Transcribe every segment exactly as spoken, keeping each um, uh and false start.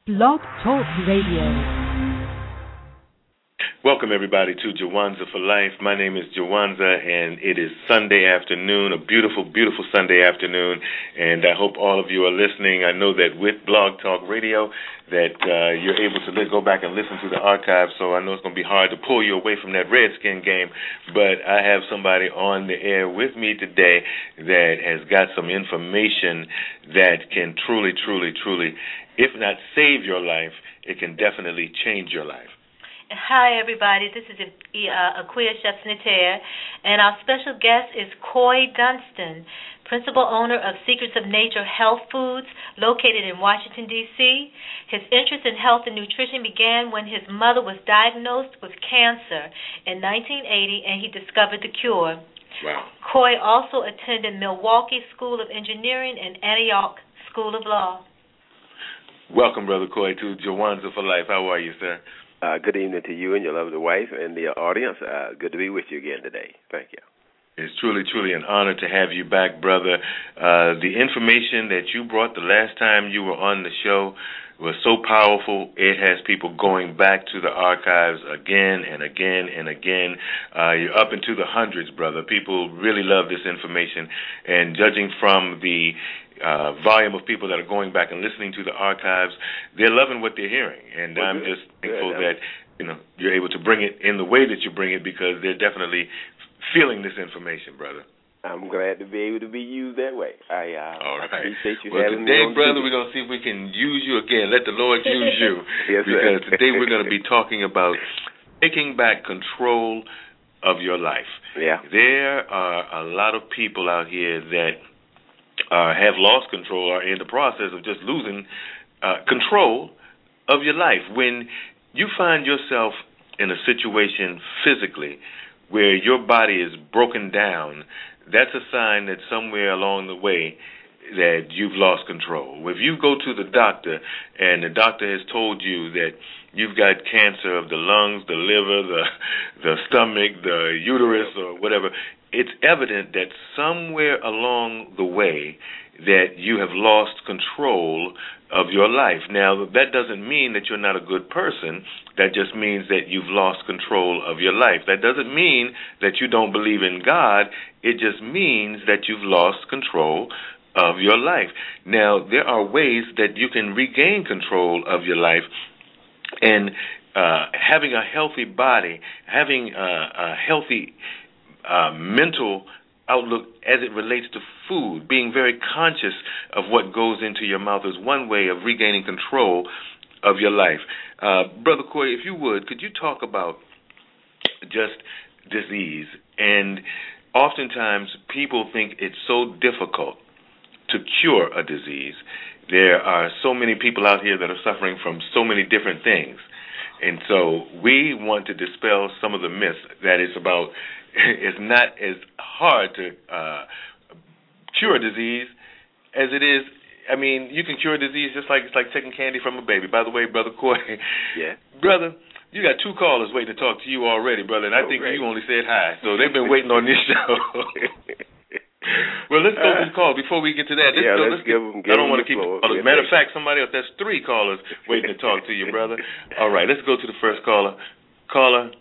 Blog Talk Radio. Welcome, everybody, to Jawanza for Life. My name is Jawanza, and it is Sunday afternoon, a beautiful, beautiful Sunday afternoon, and I hope all of you are listening. I know that with Blog Talk Radio that uh, you're able to li- go back and listen to the archives, so I know it's going to be hard to pull you away from that Redskin game, but I have somebody on the air with me today that has got some information that can truly, truly, truly, if not save your life, it can definitely change your life. Hi, everybody. This is uh, Aquia Chefsnitaire, and our special guest is Coy Dunston, principal owner of Secrets of Nature Health Foods, located in Washington, D C His interest in health and nutrition began when his mother was diagnosed with cancer in nineteen eighty, and he discovered the cure. Wow. Coy also attended Milwaukee School of Engineering and Antioch School of Law. Welcome, Brother Coy, to Jawanza for Life. How are you, sir? Uh, good evening to you and your lovely wife and the audience. Uh, good to be with you again today. Thank you. It's truly, truly an honor to have you back, brother. Uh, the information that you brought the last time you were on the show was so powerful. It has people going back to the archives again and again and again. Uh, you're up into the hundreds, brother. People really love this information. And judging from the Uh, volume of people that are going back and listening to the archives, they're loving what they're hearing, and well, I'm just thankful yeah, that you know you're able to bring it in the way that you bring it, because they're definitely feeling this information, brother. I'm glad to be able to be used that way. I uh, All right. appreciate you well, having today, me on brother, T V. We're going to see if we can use you again. Let the Lord use you, yes, because sir. today we're going to be talking about taking back control of your life. Yeah. There are a lot of people out here that Uh, have lost control, or in the process of just losing uh, control of your life. When you find yourself in a situation physically where your body is broken down, that's a sign that somewhere along the way that you've lost control. If you go to the doctor and the doctor has told you that you've got cancer of the lungs, the liver, the the stomach, the uterus, or whatever, it's evident that somewhere along the way that you have lost control of your life. Now, that doesn't mean that you're not a good person. That just means that you've lost control of your life. That doesn't mean that you don't believe in God. It just means that you've lost control of your life. Now, there are ways that you can regain control of your life, and uh, having a healthy body, having a, a healthy uh, mental outlook as it relates to food, being very conscious of what goes into your mouth is one way of regaining control of your life. Uh, Brother Coy, if you would, could you talk about just disease? And oftentimes people think it's so difficult to cure a disease. There are so many people out here that are suffering from so many different things. And so we want to dispel some of the myths that it's about, it's not as hard to uh, cure a disease as it is. I mean, you can cure a disease just like it's like taking candy from a baby. By the way, Brother Coy, yeah. brother, you got two callers waiting to talk to you already, brother, and I oh, think great. you only said hi. So they've been waiting on this show. Well, let's go to the call. Before we get to that, let's yeah, go. Let's let's give get, them, give I don't want to keep. Floor. Oh, matter of fact, somebody else. That's three callers waiting to talk to you, brother. All right, let's go to the first caller. Caller,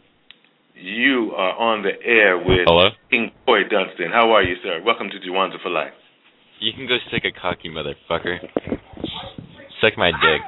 you are on the air with Hello? King Coy Dunston. How are you, sir? Welcome to Jawanza for Life. You can go stick a cocky motherfucker. Suck my dick.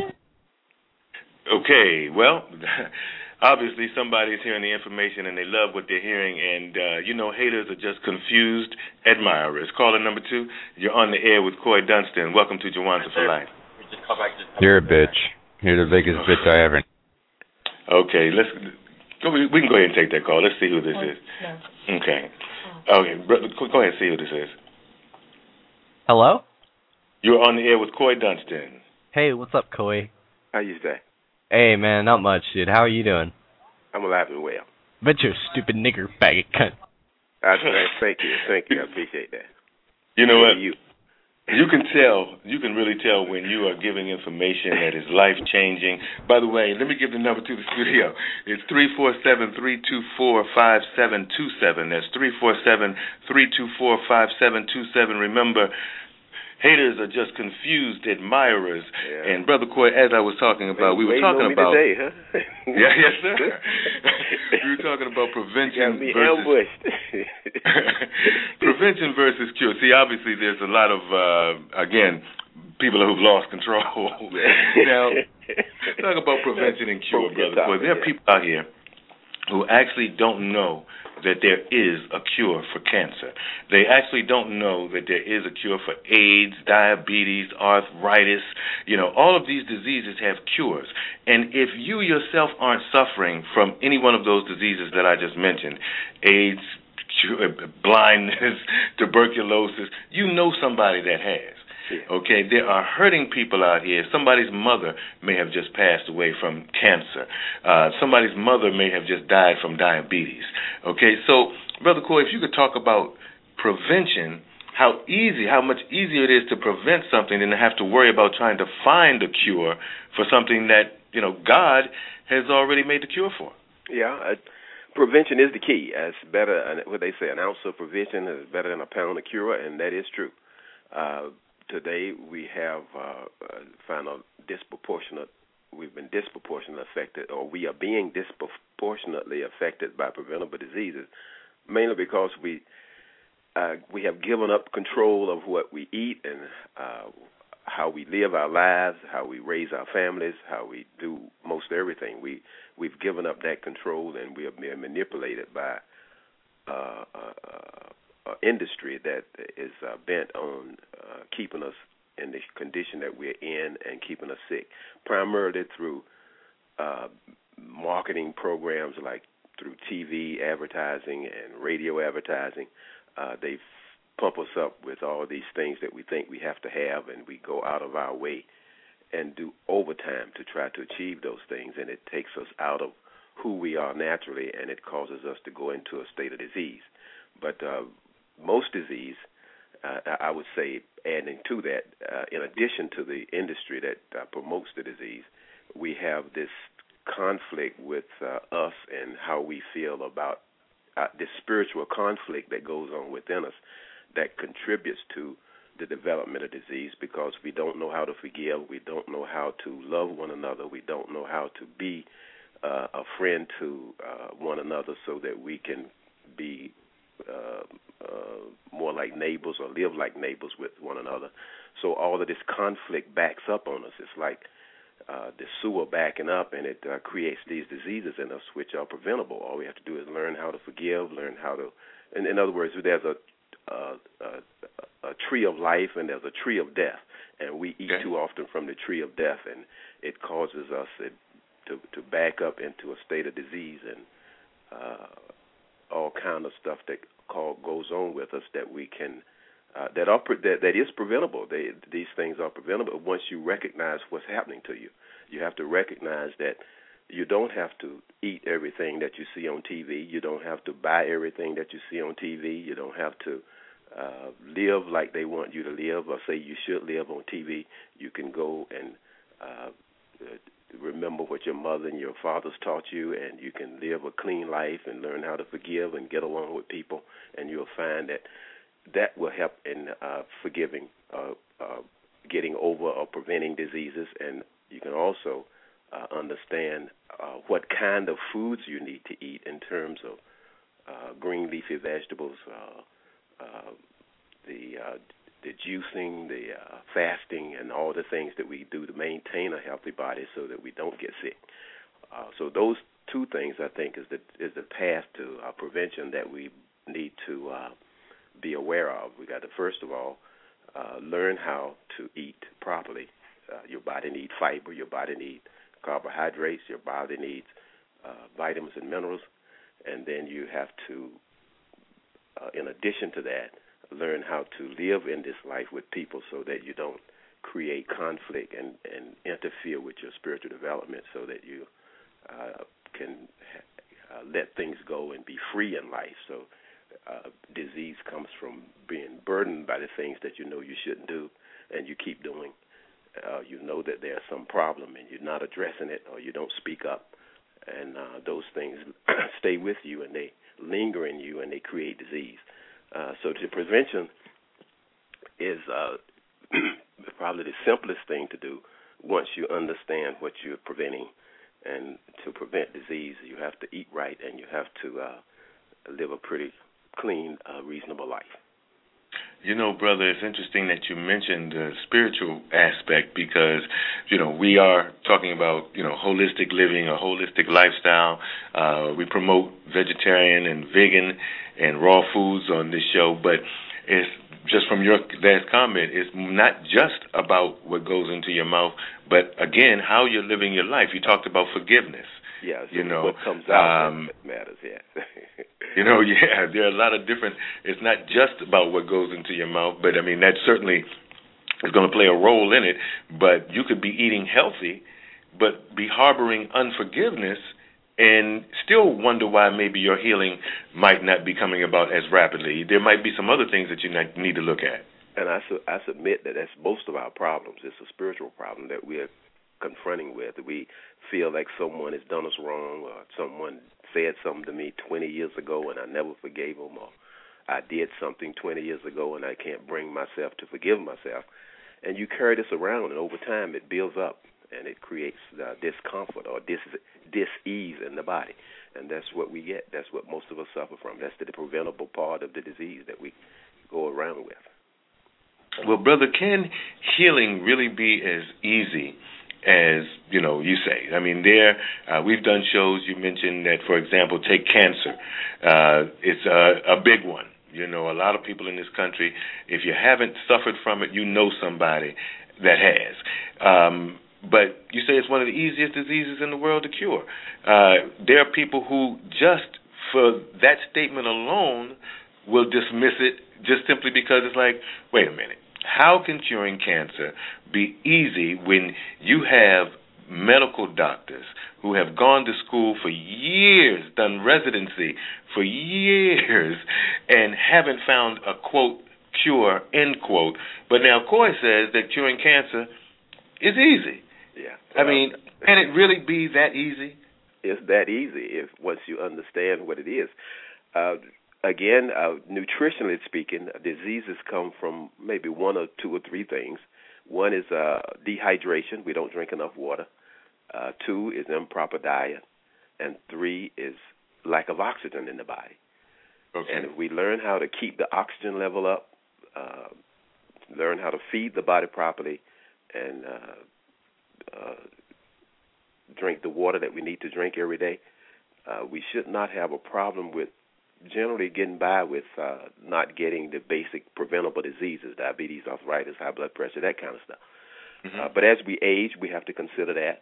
Okay, well, obviously somebody's hearing the information and they love what they're hearing, and uh, you know, haters are just confused admirers. Caller number two, you're on the air with Coy Dunston. Welcome to Jawanza for Life. You're a bitch. You're the biggest bitch I ever. Okay, let's go. We can go ahead and take that call. Let's see who this is. Okay. Okay, go ahead and see who this is. Hello? You're on the air with Coy Dunston. Hey, what's up, Coy? How you stay? Hey, man, not much, dude. How are you doing? I'm alive and well. Bet you're a stupid nigger faggot cunt. I, thank you. Thank you. I appreciate that. You know what? You. You can tell, you can really tell when you are giving information that is life-changing. By the way, let me give the number to the studio. It's three four seven, three two four, five seven two seven. That's three four seven, three two four, five seven two seven. Remember, haters are just confused admirers. Yeah. And Brother Coy, as I was talking about, we were talking about today, huh? yeah, yes, sir. We were talking about prevention you got me versus ambushed. prevention versus cure. See, obviously, there's a lot of uh, again people who've lost control. Now, talk about prevention and cure, Brother Coy. There are people out here who actually don't know that there is a cure for cancer. They actually don't know that there is a cure for AIDS, diabetes, arthritis. You know, all of these diseases have cures. And if you yourself aren't suffering from any one of those diseases that I just mentioned, AIDS, blindness, tuberculosis, you know somebody that has. Okay, there are hurting people out here. Somebody's mother may have just passed away from cancer. Uh, somebody's mother may have just died from diabetes. Okay, so, Brother Coy, if you could talk about prevention, how easy, how much easier it is to prevent something than to have to worry about trying to find a cure for something that, you know, God has already made the cure for. Yeah, uh, prevention is the key. It's better, what they say, an ounce of prevention is better than a pound of cure, and that is true. Uh, Today we have uh, uh, found a disproportionate, we've been disproportionately affected, or we are being disproportionately affected by preventable diseases, mainly because we uh, we have given up control of what we eat and uh, how we live our lives, how we raise our families, how we do most everything. We, we've given up that control, and we are being manipulated by uh, uh, uh, industry that is uh, bent on uh, keeping us in the condition that we're in and keeping us sick, primarily through uh, marketing programs like through T V advertising and radio advertising. Uh, they pump us up with all these things that we think we have to have, and we go out of our way and do overtime to try to achieve those things, and it takes us out of who we are naturally, and it causes us to go into a state of disease. But uh, most disease, uh, I would say, adding to that, uh, in addition to the industry that uh, promotes the disease, we have this conflict with uh, us and how we feel about uh, this spiritual conflict that goes on within us that contributes to the development of disease, because we don't know how to forgive, we don't know how to love one another, we don't know how to be uh, a friend to uh, one another so that we can be Uh, uh, more like neighbors or live like neighbors with one another. So all of this conflict backs up on us. It's like uh, the sewer backing up, and it uh, creates these diseases in us which are preventable. All we have to do is learn how to forgive, learn how to, in, in other words, there's a, a, a, a tree of life and there's a tree of death, and we eat okay. too often from the tree of death, and it causes us it, to, to back up into a state of disease and uh, all kind of stuff that call, goes on with us that we can uh, that are that, that is preventable. They, these things are preventable once you recognize what's happening to you. You have to recognize that you don't have to eat everything that you see on T V. You don't have to buy everything that you see on T V. You don't have to uh, live like they want you to live or say you should live on T V. You can go and uh, remember what your mother and your fathers taught you, and you can live a clean life and learn how to forgive and get along with people, and you'll find that that will help in uh, forgiving, uh, uh, getting over or preventing diseases, and you can also uh, understand uh, what kind of foods you need to eat in terms of uh, green leafy vegetables, uh, uh, the uh, the juicing, the uh, fasting, and all the things that we do to maintain a healthy body so that we don't get sick. Uh, so those two things, I think, is the is the path to uh, prevention that we need to uh, be aware of. We got to, first of all, uh, learn how to eat properly. Uh, your body needs fiber, your body needs carbohydrates, your body needs uh, vitamins and minerals, and then you have to, uh, in addition to that, learn how to live in this life with people so that you don't create conflict and, and interfere with your spiritual development, so that you uh, can uh, let things go and be free in life. So uh, disease comes from being burdened by the things that you know you shouldn't do and you keep doing. Uh, you know that there's some problem and you're not addressing it, or you don't speak up, and uh, those things stay with you and they linger in you and they create disease. Uh, so the prevention is uh, probably the simplest thing to do once you understand what you're preventing. And to prevent disease, you have to eat right, and you have to uh, live a pretty clean, uh, reasonable life. You know, brother, it's interesting that you mentioned the spiritual aspect because, you know, we are talking about, you know, holistic living, a holistic lifestyle. Uh, we promote vegetarian and vegan and raw foods on this show, but it's just from your last comment, it's not just about what goes into your mouth, but, again, how you're living your life. You talked about forgiveness. Yeah, so you know, what comes out um, that matters, yeah. You know, yeah, there are a lot of different, it's not just about what goes into your mouth, but, I mean, that certainly is going to play a role in it, but you could be eating healthy, but be harboring unforgiveness and still wonder why maybe your healing might not be coming about as rapidly. There might be some other things that you need to look at. And I, su- I submit that that's most of our problems. It's a spiritual problem that we are confronting with. We feel like someone has done us wrong, or someone said something to me twenty years ago and I never forgave them, or I did something twenty years ago and I can't bring myself to forgive myself. And you carry this around, and over time it builds up, and it creates uh, discomfort or dis dis-ease in the body. And that's what we get. That's what most of us suffer from. That's the preventable part of the disease that we go around with. Well, brother, can healing really be as easy as, you know, you say? I mean, there, uh, we've done shows, you mentioned that, for example, take cancer. Uh, it's a, a big one. You know, a lot of people in this country, if you haven't suffered from it, you know somebody that has. Um, but you say it's one of the easiest diseases in the world to cure. Uh, there are people who just for that statement alone will dismiss it just simply because it's like, wait a minute, how can curing cancer be easy when you have medical doctors who have gone to school for years, done residency for years, and haven't found a, quote, cure, end quote. But now Coy says that curing cancer is easy. Yeah. I mean, can it really be that easy? It's that easy if once you understand what it is. Uh, again, uh, nutritionally speaking, diseases come from maybe one or two or three things. One is uh, dehydration. We don't drink enough water. Uh, two is improper diet. And three is lack of oxygen in the body. Okay. And if we learn how to keep the oxygen level up, uh, learn how to feed the body properly, and uh, uh, drink the water that we need to drink every day, uh, we should not have a problem with generally getting by with uh, not getting the basic preventable diseases, diabetes, arthritis, high blood pressure, that kind of stuff. Mm-hmm. Uh, but as we age, we have to consider that.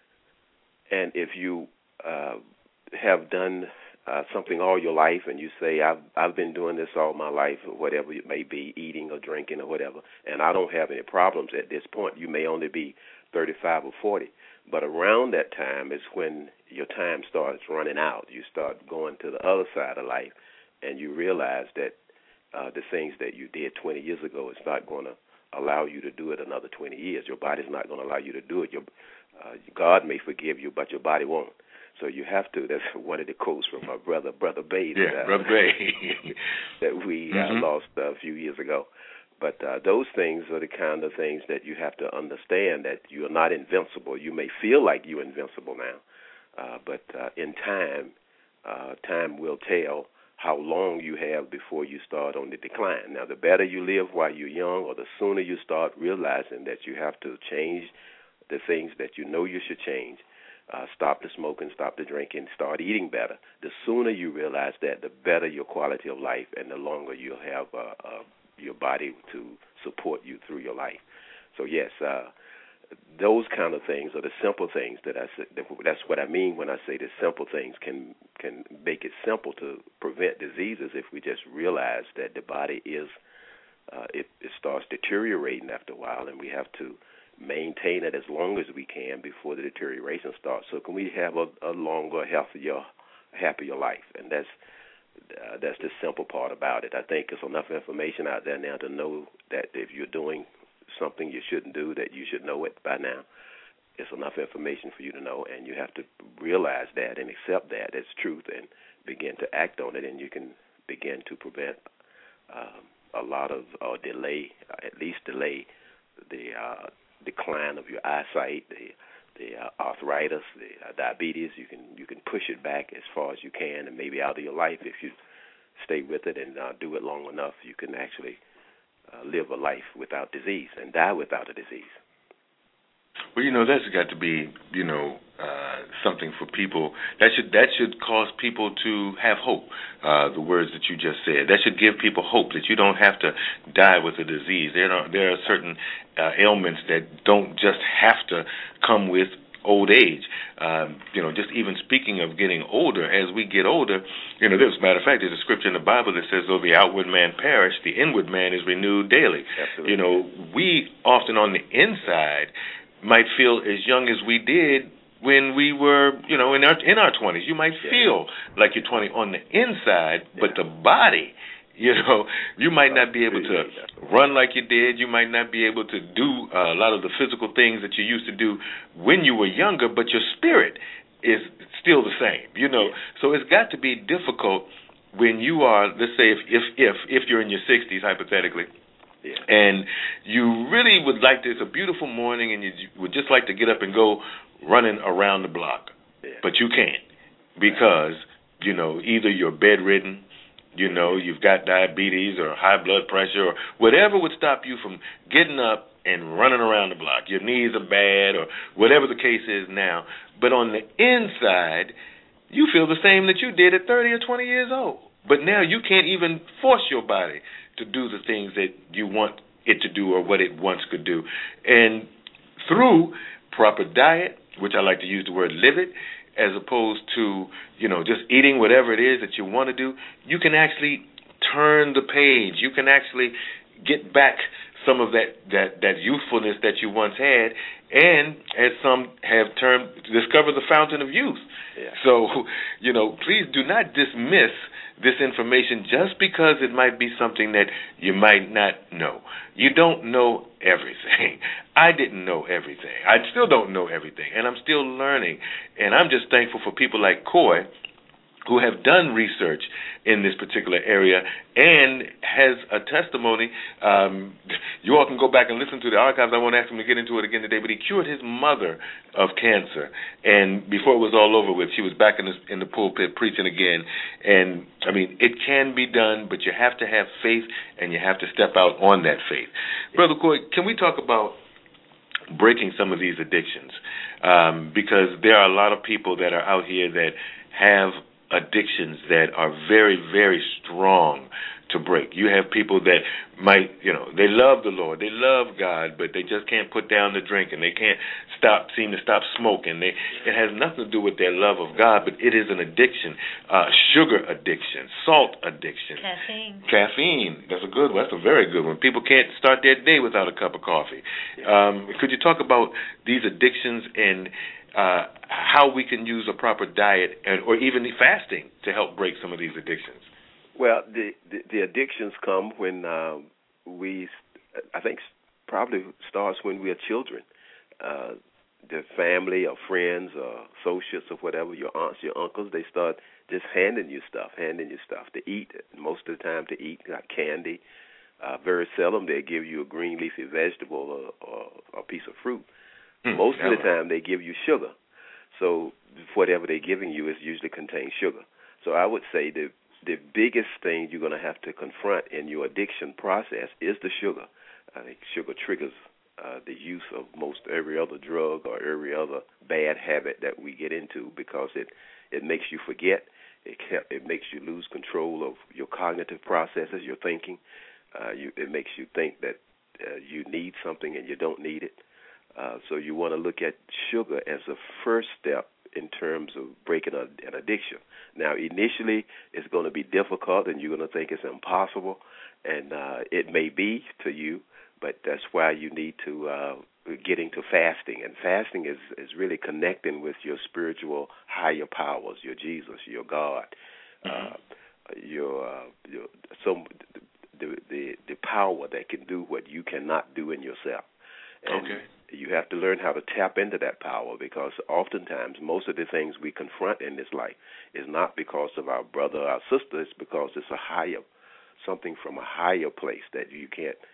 And if you uh, have done uh, something all your life and you say, I've, I've been doing this all my life, or whatever it may be, eating or drinking or whatever, and I don't have any problems at this point, you may only be thirty-five or forty. But around that time is when your time starts running out. You start going to the other side of life, and you realize that uh, the things that you did twenty years ago is not going to allow you to do it another twenty years. Your body's not going to allow you to do it. Your, uh, God may forgive you, but your body won't. So you have to. That's one of the quotes from my brother, Brother Bay. Yeah, uh, Brother Bay. that we uh, mm-hmm. lost uh, a few years ago. But uh, those things are the kind of things that you have to understand, that you are not invincible. You may feel like you're invincible now, uh, but uh, in time, uh, time will tell how long you have before you start on the decline. Now, the better you live while you're young, or the sooner you start realizing that you have to change the things that you know you should change, uh, stop the smoking, stop the drinking, start eating better, the sooner you realize that, the better your quality of life and the longer you'll have uh, uh, your body to support you through your life. So, yes, uh, those kind of things are the simple things that I say. That's what I mean when I say the simple things can can make it simple to prevent diseases if we just realize that the body is, uh, it, it starts deteriorating after a while, and we have to maintain it as long as we can before the deterioration starts. So can we have a, a longer, healthier, happier life? And that's Uh, that's the simple part about it. I think there's enough information out there now to know that if you're doing something you shouldn't do, that you should know it by now. It's enough information for you to know, and you have to realize that and accept that as truth and begin to act on it, and you can begin to prevent um, a lot of, or delay, uh, at least delay the uh, decline of your eyesight, the the uh, arthritis, the uh, diabetes. You can you can push it back as far as you can, and maybe out of your life if you stay with it and uh, do it long enough, you can actually uh, live a life without disease and die without a disease. Well, you know, that's got to be, you know, uh, something for people. That should that should cause people to have hope. Uh, the words that you just said. That should give people hope that you don't have to die with a disease. There are there are certain uh, ailments that don't just have to come with old age. Um, you know, just even speaking of getting older, as we get older, you know, there's, as a matter of fact, there's a scripture in the Bible that says, though the outward man perish, the inward man is renewed daily. Absolutely. You know, we often on the inside might feel as young as we did when we were, you know, in our in our twenties. You might yeah. feel like you're twenty on the inside, yeah. but the body, you know, you might not be able to run like you did. You might not be able to do uh, a lot of the physical things that you used to do when you were younger, but your spirit is still the same, you know. Yeah. So it's got to be difficult when you are, let's say, if if if, if you're in your sixties, hypothetically, yeah. and you really would like to, it's a beautiful morning, and you would just like to get up and go running around the block, yeah. but you can't because, you know, either you're bedridden, you know, you've got diabetes or high blood pressure or whatever would stop you from getting up and running around the block. Your knees are bad or whatever the case is now. But on the inside, you feel the same that you did at thirty or twenty years old. But now you can't even force your body to do the things that you want it to do or what it once could do. And through proper diet, which I like to use the word live it, as opposed to, you know, just eating whatever it is that you want to do, you can actually turn the page. You can actually get back some of that, that, that youthfulness that you once had, and as some have termed, discover the fountain of youth. Yeah. So, you know, please do not dismiss this information just because it might be something that you might not know. You don't know everything. I didn't know everything. I still don't know everything, and I'm still learning. And I'm just thankful for people like Coy, who have done research in this particular area and has a testimony. Um, you all can go back and listen to the archives. I won't ask him to get into it again today, but he cured his mother of cancer. And before it was all over with, she was back in the, in the pulpit preaching again. And, I mean, it can be done, but you have to have faith, and you have to step out on that faith. Brother Coy, can we talk about breaking some of these addictions? Um, because there are a lot of people that are out here that have addictions that are very, very strong to break. You have people that might, you know, they love the Lord, they love God, but they just can't put down the drink, and they can't stop, seem to stop smoking. They, it has nothing to do with their love of God, but it is an addiction, uh, sugar addiction, salt addiction. Caffeine. Caffeine, that's a good one, that's a very good one. People can't start their day without a cup of coffee. Um, could you talk about these addictions and Uh, how we can use a proper diet and, or even the fasting to help break some of these addictions? Well, the the, the addictions come when uh, we, I think, probably starts when we are children. Uh, the family or friends or associates or whatever, your aunts, your uncles, they start just handing you stuff, handing you stuff to eat. Most of the time to eat, like candy. Uh, very seldom they give you a green leafy vegetable or, or, or a piece of fruit. Mm, Most of the time, they give you sugar. So whatever they're giving you is usually contains sugar. So I would say the the biggest thing you're going to have to confront in your addiction process is the sugar. I think sugar triggers uh, the use of most every other drug or every other bad habit that we get into because it, it makes you forget. It can, it makes you lose control of your cognitive processes, your thinking. Uh, you, it makes you think that uh, you need something and you don't need it. Uh, so you want to look at sugar as a first step in terms of breaking a, an addiction. Now, initially, it's going to be difficult, and you're going to think it's impossible, and uh, it may be to you, but that's why you need to uh, get into fasting. And fasting is, is really connecting with your spiritual higher powers, your Jesus, your God, mm-hmm. uh, your, uh, your some the, the the power that can do what you cannot do in yourself. And okay. You have to learn how to tap into that power because oftentimes most of the things we confront in this life is not because of our brother or our sister. It's because it's a higher, something from a higher place that you can't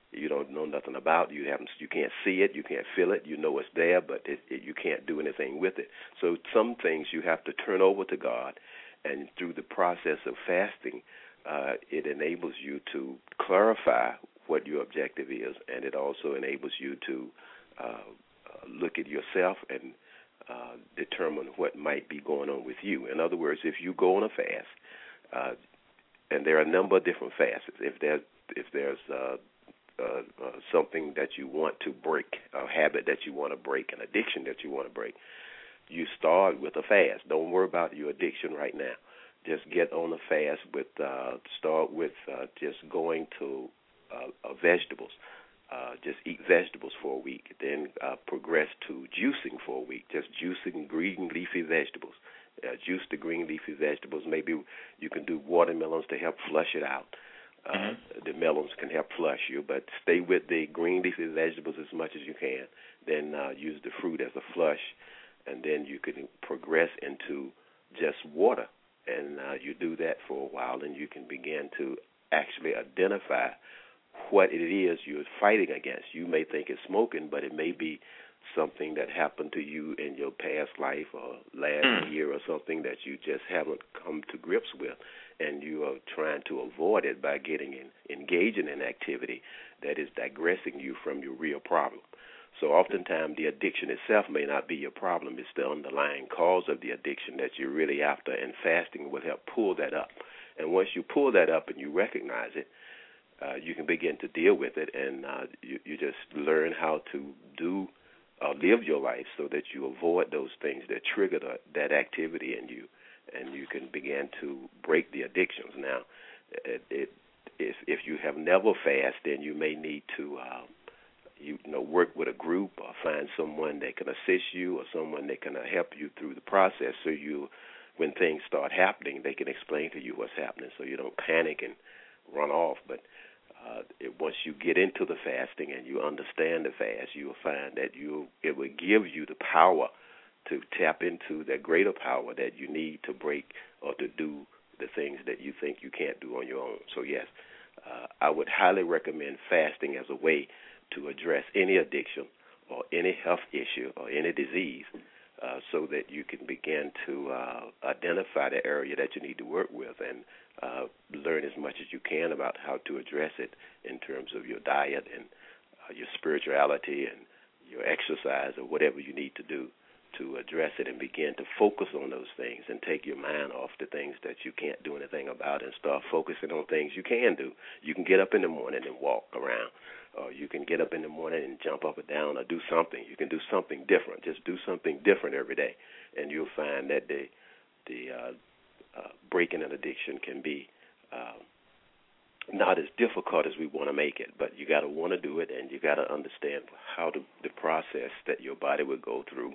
you don't know nothing about. You haven't, you can't see it, you can't feel it. You know it's there, but it, it, you can't do anything with it. So some things you have to turn over to God, and through the process of fasting, uh, it enables you to clarify what your objective is, and it also enables you to uh, uh, look at yourself and uh, determine what might be going on with you. In other words, if you go on a fast, uh, and there are a number of different fasts. If there's if there's uh, uh, uh, something that you want to break, a habit that you want to break, an addiction that you want to break, you start with a fast. Don't worry about your addiction right now. Just get on a fast with uh, start with uh, just going to uh, uh, vegetables. Uh, just eat vegetables for a week. Then uh, progress to juicing for a week. Just juicing green leafy vegetables. Uh, juice the green leafy vegetables. Maybe you can do watermelons to help flush it out. Uh, mm-hmm. The melons can help flush you, but stay with the green leafy vegetables as much as you can. Then uh, use the fruit as a flush, and then you can progress into just water. And uh, you do that for a while, and you can begin to actually identify what it is you're fighting against. You may think it's smoking, but it may be something that happened to you in your past life or last mm. year or something that you just haven't come to grips with, and you are trying to avoid it by getting in, engaging in activity that is digressing you from your real problem. So oftentimes the addiction itself may not be your problem. It's the underlying cause of the addiction that you're really after, and fasting will help pull that up. And once you pull that up and you recognize it, uh, you can begin to deal with it, and uh, you, you just learn how to do uh, live your life so that you avoid those things that trigger the, that activity in you, and you can begin to break the addictions. Now, it, it, if, if you have never fasted, then you may need to uh, you know, work with a group or find someone that can assist you or someone that can uh, help you through the process, so you, when things start happening, they can explain to you what's happening so you don't panic and run off. But uh, it, once you get into the fasting and you understand the fast, you will find that you it will give you the power to tap into that greater power that you need to break or to do the things that you think you can't do on your own. So, yes, uh, I would highly recommend fasting as a way to address any addiction or any health issue or any disease, uh, so that you can begin to uh, identify the area that you need to work with and uh, learn as much as you can about how to address it in terms of your diet and uh, your spirituality and your exercise or whatever you need to do to address it, and begin to focus on those things and take your mind off the things that you can't do anything about and start focusing on things you can do. You can get up in the morning and walk around, or you can get up in the morning and jump up and down or do something. You can do something different. Just do something different every day, and you'll find that the the uh, uh, breaking an addiction can be uh, not as difficult as we want to make it, but you got to want to do it, and you got to understand how to, the process that your body would go through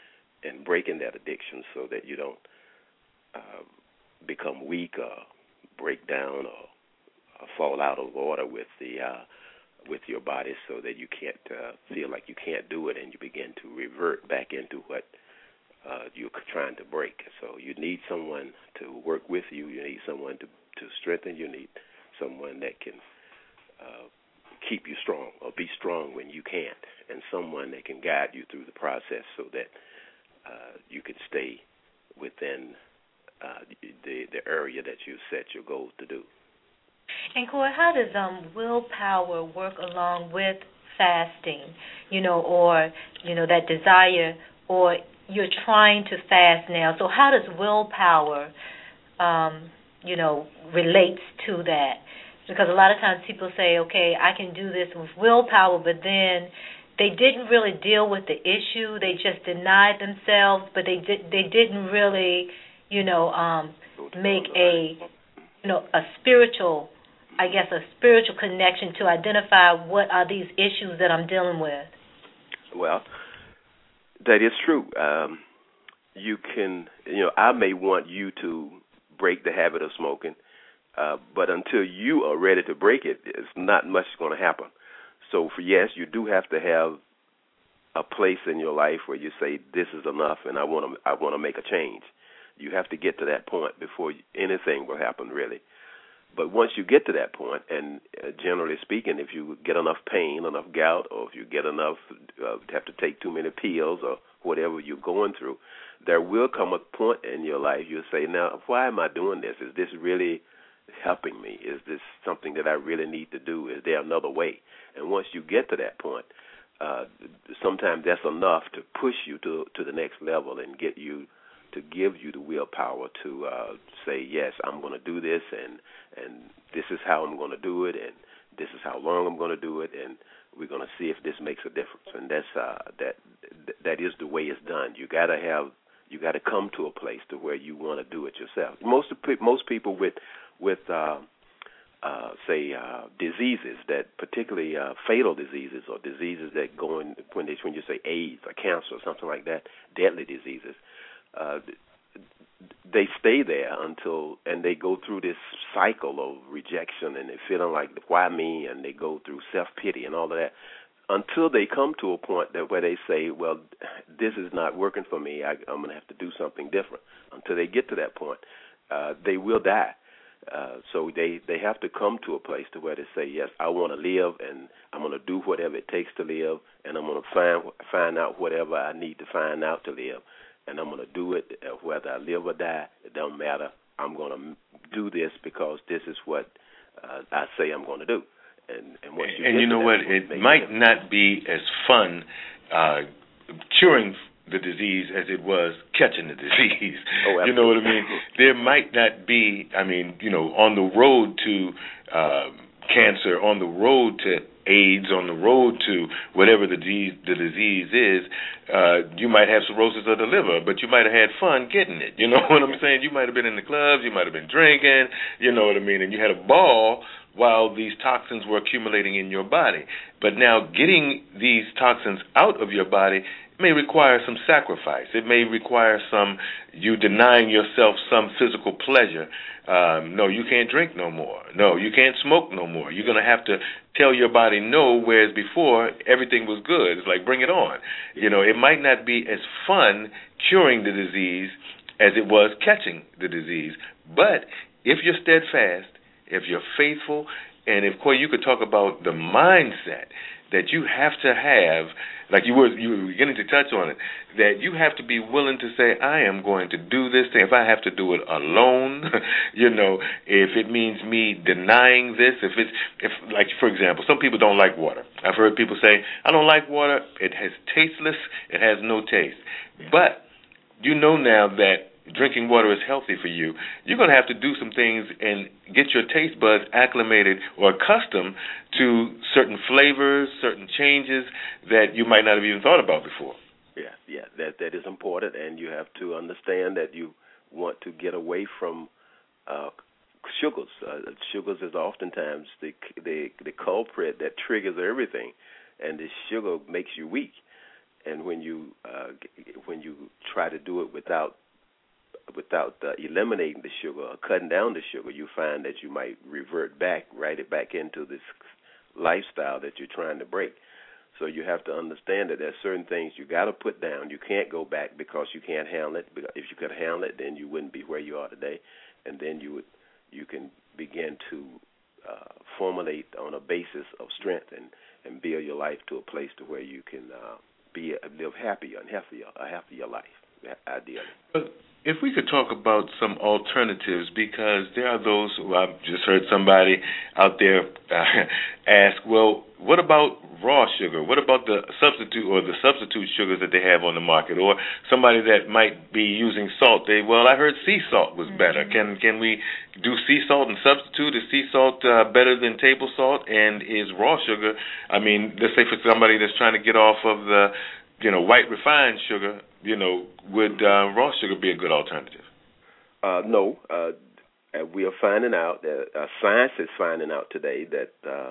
in breaking that addiction, so that you don't uh, become weak or break down or, or fall out of order with the uh, with your body, so that you can't uh, feel like you can't do it, and you begin to revert back into what uh, you're trying to break. So you need someone to work with you. You need someone to, to strengthen. You need someone that can uh, keep you strong or be strong when you can't, and someone that can guide you through the process so that uh, you can stay within uh, the, the area that you set your goals to do. And Corey, how does um, willpower work along with fasting, you know, or, you know, that desire, or you're trying to fast now? So how does willpower, um, you know, relates to that? Because a lot of times people say, okay, I can do this with willpower, but then they didn't really deal with the issue. They just denied themselves, but they did, they didn't really, you know, um, make a, you know, a spiritual, I guess, a spiritual connection to identify what are these issues that I'm dealing with. Well, that is true. Um, you can, you know, I may want you to break the habit of smoking, uh, but until you are ready to break it, it's not much going to happen. So, for yes, you do have to have a place in your life where you say, this is enough, and I want to, I want to make a change. You have to get to that point before anything will happen, really. But once you get to that point, and uh, generally speaking, if you get enough pain, enough gout, or if you get enough, uh, have to take too many pills or whatever you're going through, there will come a point in your life you'll say, now, why am I doing this? Is this really helping me? Is this something that I really need to do? Is there another way? And once you get to that point, uh, sometimes that's enough to push you to to the next level and get you to give you the willpower to uh, say, yes, I'm going to do this, and and this is how I'm going to do it, and this is how long I'm going to do it, and we're going to see if this makes a difference. And that's uh, that that is the way it's done. You got to have you got to come to a place to where you want to do it yourself. Most of, most people with with uh, uh, say uh, diseases that particularly uh, fatal diseases or diseases that go in when they when you say AIDS or cancer or something like that, deadly diseases. Uh, they stay there until, and they go through this cycle of rejection, and they're feeling like, why me? And they go through self-pity and all of that until they come to a point that where they say, well, this is not working for me. I, I'm going to have to do something different. Until they get to that point, uh, they will die. Uh, so they, they have to come to a place to where they say, yes, I want to live, and I'm going to do whatever it takes to live, and I'm going to find find out whatever I need to find out to live. And I'm going to do it whether I live or die. It don't matter. I'm going to do this because this is what uh, I say I'm going to do. And and, once you, and you know what? It might not be as fun uh, curing the disease as it was catching the disease. Oh, you know what I mean? There might not be, I mean, you know, on the road to uh, cancer, on the road to AIDS, on the road to whatever the disease, the disease is, uh, you might have cirrhosis of the liver, but you might have had fun getting it. You know what I'm saying? You might have been in the clubs, you might have been drinking, you know what I mean, and you had a ball while these toxins were accumulating in your body. But now getting these toxins out of your body may require some sacrifice. It may require some, you denying yourself some physical pleasure. Um, no, you can't drink no more. No, you can't smoke no more. You're going to have to tell your body no, whereas before everything was good. It's like, bring it on. You know, it might not be as fun curing the disease as it was catching the disease. But if you're steadfast, if you're faithful, and if, Corey, you could talk about the mindset that you have to have, like you were you were beginning to touch on it, that you have to be willing to say, I am going to do this thing. If I have to do it alone, you know, if it means me denying this, if it's, if like, for example, some people don't like water. I've heard people say, I don't like water. It has tasteless. It has no taste. But you know now that drinking water is healthy for you, you're going to have to do some things and get your taste buds acclimated or accustomed to certain flavors, certain changes that you might not have even thought about before. Yeah, yeah, that that is important, and you have to understand that you want to get away from uh, sugars. Uh, sugars is oftentimes the, the the culprit that triggers everything, and the sugar makes you weak. And when you uh, when you try to do it without without uh, eliminating the sugar or cutting down the sugar, you find that you might revert back, right it back into this lifestyle that you're trying to break. So you have to understand that there's certain things you got to put down. You can't go back because you can't handle it. If you could handle it, then you wouldn't be where you are today, and then you would you can begin to uh, formulate on a basis of strength and, and build your life to a place to where you can uh, be live happier and healthier, a happier life, ideally. If we could talk about some alternatives, because there are those who I've just heard somebody out there uh, ask, well, what about raw sugar? What about the substitute or the substitute sugars that they have on the market? Or somebody that might be using salt, they, well, I heard sea salt was better. Can can we do sea salt and substitute? Is sea salt uh, better than table salt? And is raw sugar, I mean, let's say for somebody that's trying to get off of the, you know, white refined sugar, you know, would uh, raw sugar be a good alternative? Uh, no. Uh, we are finding out, that uh, science is finding out today that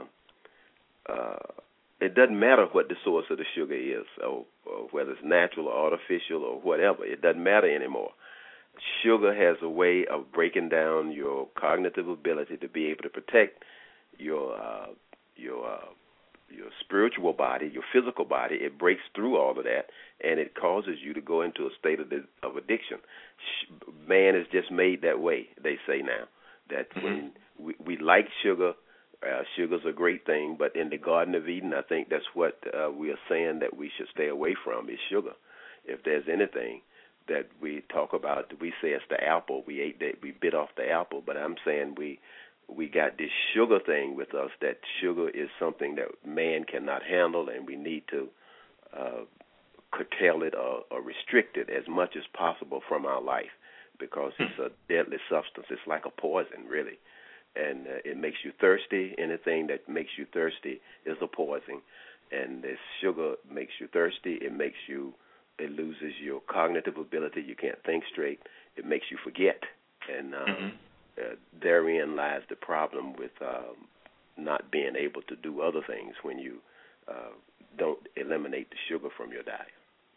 uh, uh, it doesn't matter what the source of the sugar is, or, or whether it's natural or artificial or whatever. It doesn't matter anymore. Sugar has a way of breaking down your cognitive ability to be able to protect your uh, your uh, your spiritual body, your physical body. It breaks through all of that, and it causes you to go into a state of, of addiction. Man is just made that way, they say now, that mm-hmm. when we, we like sugar. Uh, sugar's a great thing, but in the Garden of Eden, I think that's what uh, we are saying that we should stay away from is sugar. If there's anything that we talk about, we say it's the apple. We ate that, we bit off the apple, but I'm saying we we got this sugar thing with us, that sugar is something that man cannot handle, and we need to uh, curtail it or, or restrict it as much as possible from our life, because it's a deadly substance. It's like a poison, really, and uh, it makes you thirsty. Anything that makes you thirsty is a poison, and this sugar makes you thirsty. It makes you, it loses your cognitive ability. You can't think straight. It makes you forget, and uh, mm-hmm. uh, therein lies the problem with um, not being able to do other things when you uh, don't eliminate the sugar from your diet.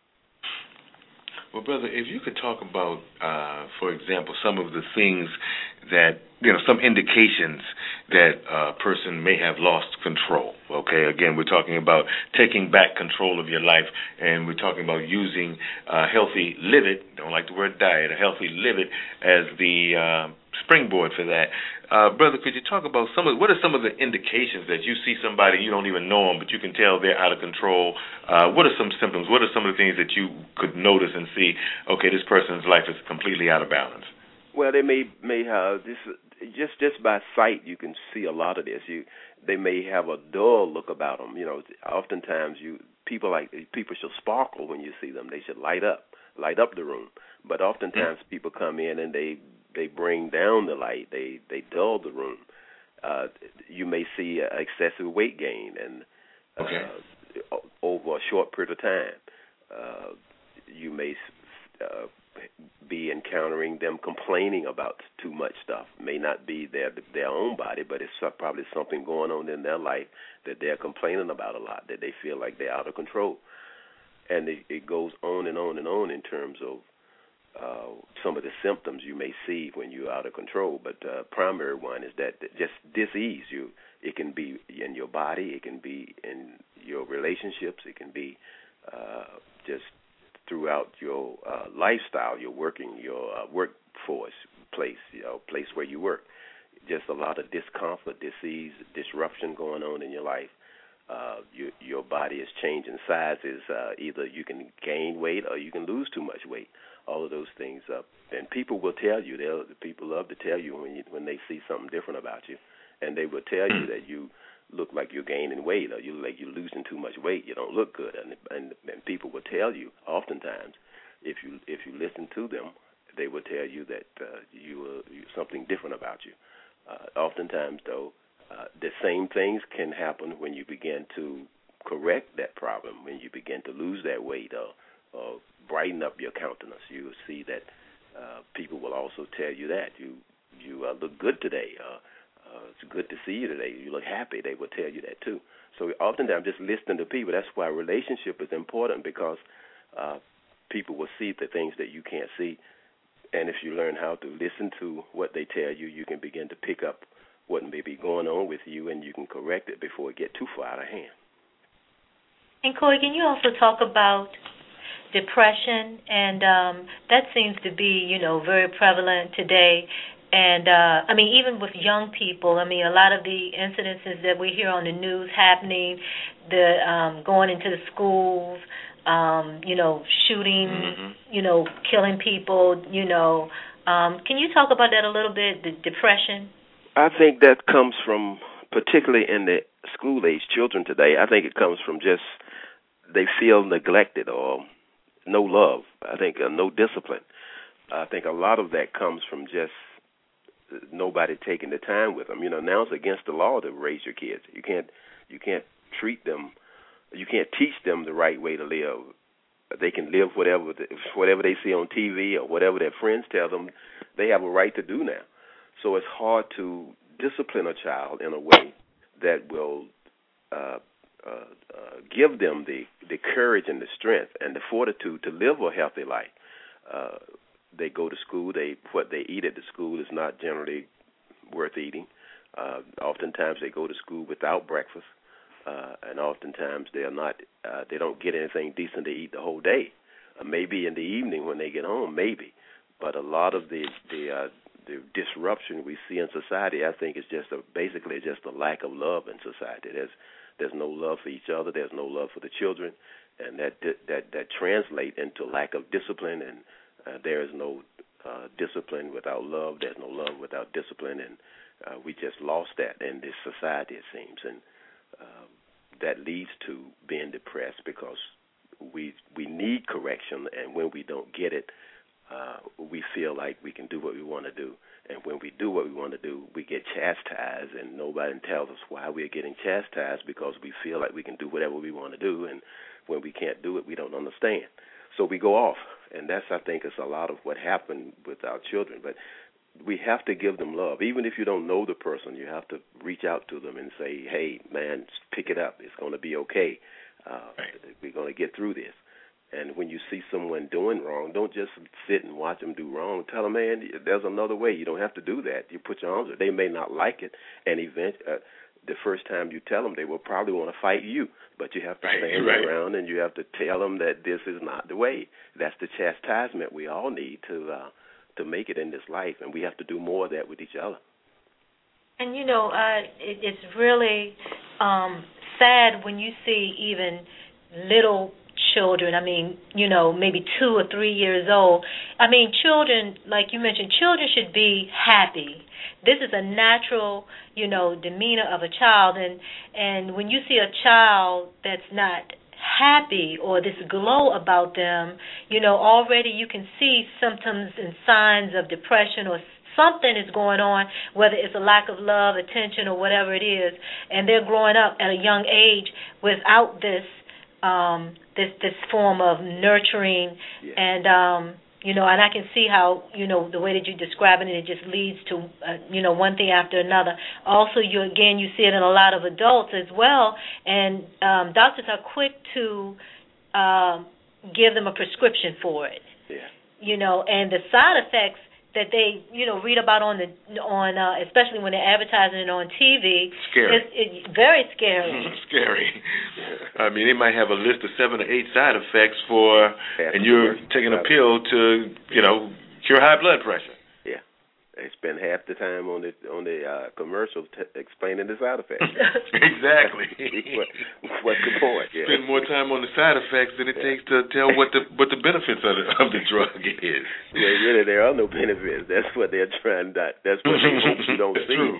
Well, brother, if you could talk about, uh, for example, some of the things that, you know, some indications that a person may have lost control, okay? Again, we're talking about taking back control of your life, and we're talking about using uh, healthy living, don't like the word diet, a healthy living as the uh, springboard for that. Uh, brother, could you talk about some of, what are some of the indications that you see somebody, you don't even know them, but you can tell they're out of control? Uh, what are some symptoms? What are some of the things that you could notice and see, okay, this person's life is completely out of balance? Well, they may may have this just just by sight. You can see a lot of this. You they may have a dull look about them. You know, oftentimes you people like people should sparkle when you see them. They should light up, light up the room. But oftentimes mm-hmm. people come in and they they bring down the light. They they dull the room. Uh, you may see uh, excessive weight gain and uh, okay. over a short period of time. Uh, you may uh, be encountering them complaining about too much stuff. It may not be their their own body, but it's probably something going on in their life that they're complaining about a lot, that they feel like they're out of control. And it, it goes on and on and on in terms of uh, some of the symptoms you may see when you're out of control. But the uh, primary one is that just dis-ease. You, it can be in your body, it can be in your relationships, it can be uh, just throughout your uh, lifestyle, your working, your uh, workforce place, you know, place where you work. Just a lot of discomfort, disease, disruption going on in your life. Uh, your, your body is changing sizes. Uh, either you can gain weight or you can lose too much weight. All of those things. Uh, and people will tell you. They'll, people love to tell you when you, when they see something different about you. And they will tell you that you look like you're gaining weight or you look like you're losing too much weight. You don't look good. And, and, and people will tell you oftentimes, if you if you listen to them, they will tell you that uh, you uh, something different about you. Uh, oftentimes, though, uh, the same things can happen when you begin to correct that problem, when you begin to lose that weight or, or brighten up your countenance. You will see that uh, people will also tell you that. You you uh, look good today. Uh, uh, it's good to see you today. You look happy. They will tell you that, too. So oftentimes just listening to people, that's why relationship is important, because uh, people will see the things that you can't see. And if you learn how to listen to what they tell you, you can begin to pick up what may be going on with you, and you can correct it before it get too far out of hand. And Corey, can you also talk about depression? And um, that seems to be, you know, very prevalent today. And, uh, I mean, even with young people, I mean, a lot of the incidences that we hear on the news happening, the um, going into the schools, um, you know, shooting, mm-hmm. you know, killing people, you know. Um, can you talk about that a little bit, the depression? I think that comes from, particularly in the school-age children today, I think it comes from just they feel neglected or no love, I think, uh, no discipline. I think a lot of that comes from just nobody taking the time with them. You know, now it's against the law to raise your kids. You can't, you can't treat them, you can't teach them the right way to live. They can live whatever whatever they see on T V or whatever their friends tell them. They have a right to do now. So it's hard to discipline a child in a way that will uh, uh, uh, give them the, the courage and the strength and the fortitude to live a healthy life. Uh, they go to school. They what they eat at the school is not generally worth eating. Uh, oftentimes they go to school without breakfast, uh, and oftentimes they are not. Uh, they don't get anything decent to eat the whole day. Uh, maybe in the evening when they get home, maybe. But a lot of the the uh, the disruption we see in society, I think, is just a, basically just a lack of love in society. There's there's no love for each other. There's no love for the children, and that that that translates into lack of discipline. And uh, there is no uh, discipline without love. There's no love without discipline, and uh, we just lost that in this society, it seems, and uh, that leads to being depressed because we we need correction, and when we don't get it, uh, we feel like we can do what we want to do. And when we do what we want to do, we get chastised, and nobody tells us why we're getting chastised, because we feel like we can do whatever we want to do, and when we can't do it, we don't understand. So we go off, and that's, I think, is a lot of what happened with our children. But we have to give them love. Even if you don't know the person, you have to reach out to them and say, hey, man, pick it up. It's going to be okay. Uh, right. We're going to get through this. And when you see someone doing wrong, don't just sit and watch them do wrong. Tell them, man, there's another way. You don't have to do that. You put your arms up. They may not like it, and event, uh, the first time you tell them, they will probably want to fight you. But you have to right, stand right. around, and you have to tell them that this is not the way. That's the chastisement we all need to uh, to make it in this life, and we have to do more of that with each other. And, you know, uh, it, it's really um, sad when you see even little children, I mean, you know, maybe two or three years old. I mean, children, like you mentioned, children should be happy. This is a natural, you know, demeanor of a child. And, and when you see a child that's not happy or this glow about them, you know, already you can see symptoms and signs of depression or something is going on, whether it's a lack of love, attention, or whatever it is. And they're growing up at a young age without this Um, this this form of nurturing, yeah. and um, you know, and I can see how, you know, the way that you describe it, it just leads to uh, you know, one thing after another. Also, you again, you see it in a lot of adults as well, and um, doctors are quick to uh, give them a prescription for it. Yeah. You know, and the side effects that they, you know, read about on the on, uh, especially when they're advertising it on T V. Scary. It's, it's very scary. Scary. I mean, they might have a list of seven or eight side effects for, and you're taking a pill to, you know, cure high blood pressure. Yeah, they spend half the time on the on the uh, commercial t- explaining the side effects. Exactly. what, what's the point? Yeah. Spend more time on the side effects than it yeah. takes to tell what the what the benefits of the of the drug is. Yeah, really, there are no benefits. That's what they're trying to. That's what they hope you don't That's see. True.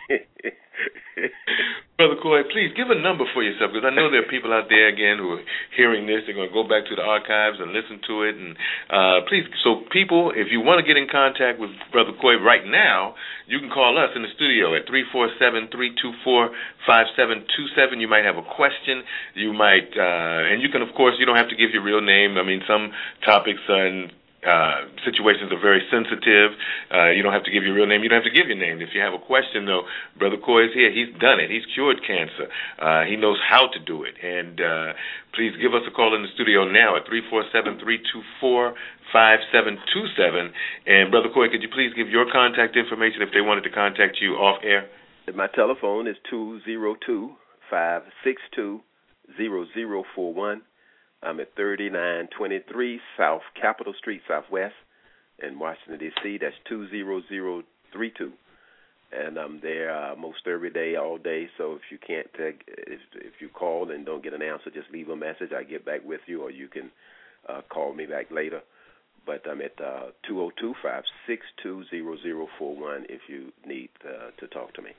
Brother Coy, please give a number for yourself, because I know there are people out there, again, who are hearing this. They're going to go back to the archives and listen to it. And uh, please, so people, if you want to get in contact with Brother Coy right now, you can call us in the studio at three four seven, three two four, five seven two seven. You might have a question. You might, uh, and you can, of course, you don't have to give your real name. I mean, some topics and Uh, situations are very sensitive. Uh, you don't have to give your real name. You don't have to give your name. If you have a question, though, Brother Coy is here. He's done it. He's cured cancer. Uh, he knows how to do it. And uh, please give us a call in the studio now at three four seven, three two four, five seven two seven. And, Brother Coy, could you please give your contact information if they wanted to contact you off air? My telephone is two zero two, five six two, zero zero four one. I'm at thirty-nine twenty-three South Capitol Street, Southwest, in Washington, D C That's two zero zero three two. And I'm there uh, most every day, all day. So if you can't, take, if, if you call and don't get an answer, just leave a message. I get back with you, or you can uh, call me back later. But I'm at uh, two zero two, five six two, zero zero four one if you need uh, to talk to me.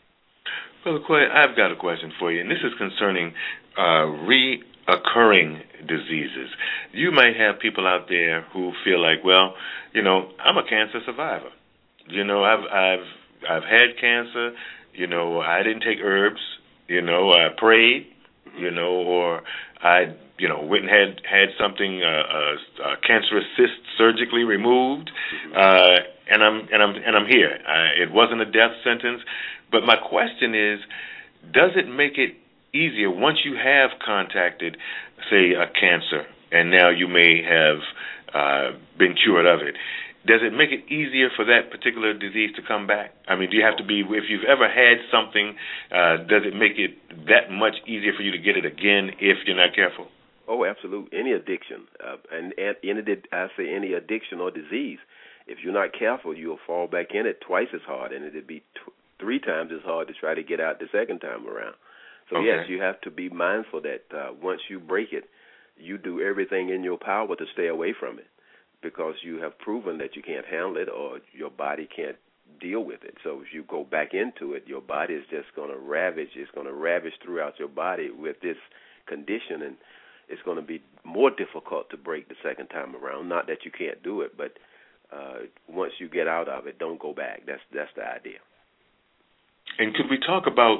Brother Coy, I've got a question for you, and this is concerning uh, reoccurring diseases. You might have people out there who feel like, well, you know, I'm a cancer survivor. You know, I've I've I've had cancer. You know, I didn't take herbs. You know, I prayed. You know, or I, you know, went and had had something uh, a, a cancerous cyst surgically removed, uh, and I'm and I'm and I'm here. I, it wasn't a death sentence. But my question is, does it make it easier once you have contacted, say, a cancer, and now you may have uh, been cured of it, does it make it easier for that particular disease to come back? I mean, do you have to be, if you've ever had something, uh, does it make it that much easier for you to get it again if you're not careful? Oh, absolutely. Any addiction, uh, and, and any, I say any addiction or disease, if you're not careful, you'll fall back in it twice as hard, and it'd be t- three times as hard to try to get out the second time around. So, okay. yes, you have to be mindful that uh, once you break it, you do everything in your power to stay away from it, because you have proven that you can't handle it or your body can't deal with it. So if you go back into it, your body is just going to ravage. It's going to ravage throughout your body with this condition, and it's going to be more difficult to break the second time around. Not that you can't do it, but uh, once you get out of it, don't go back. That's that's the idea. And could we talk about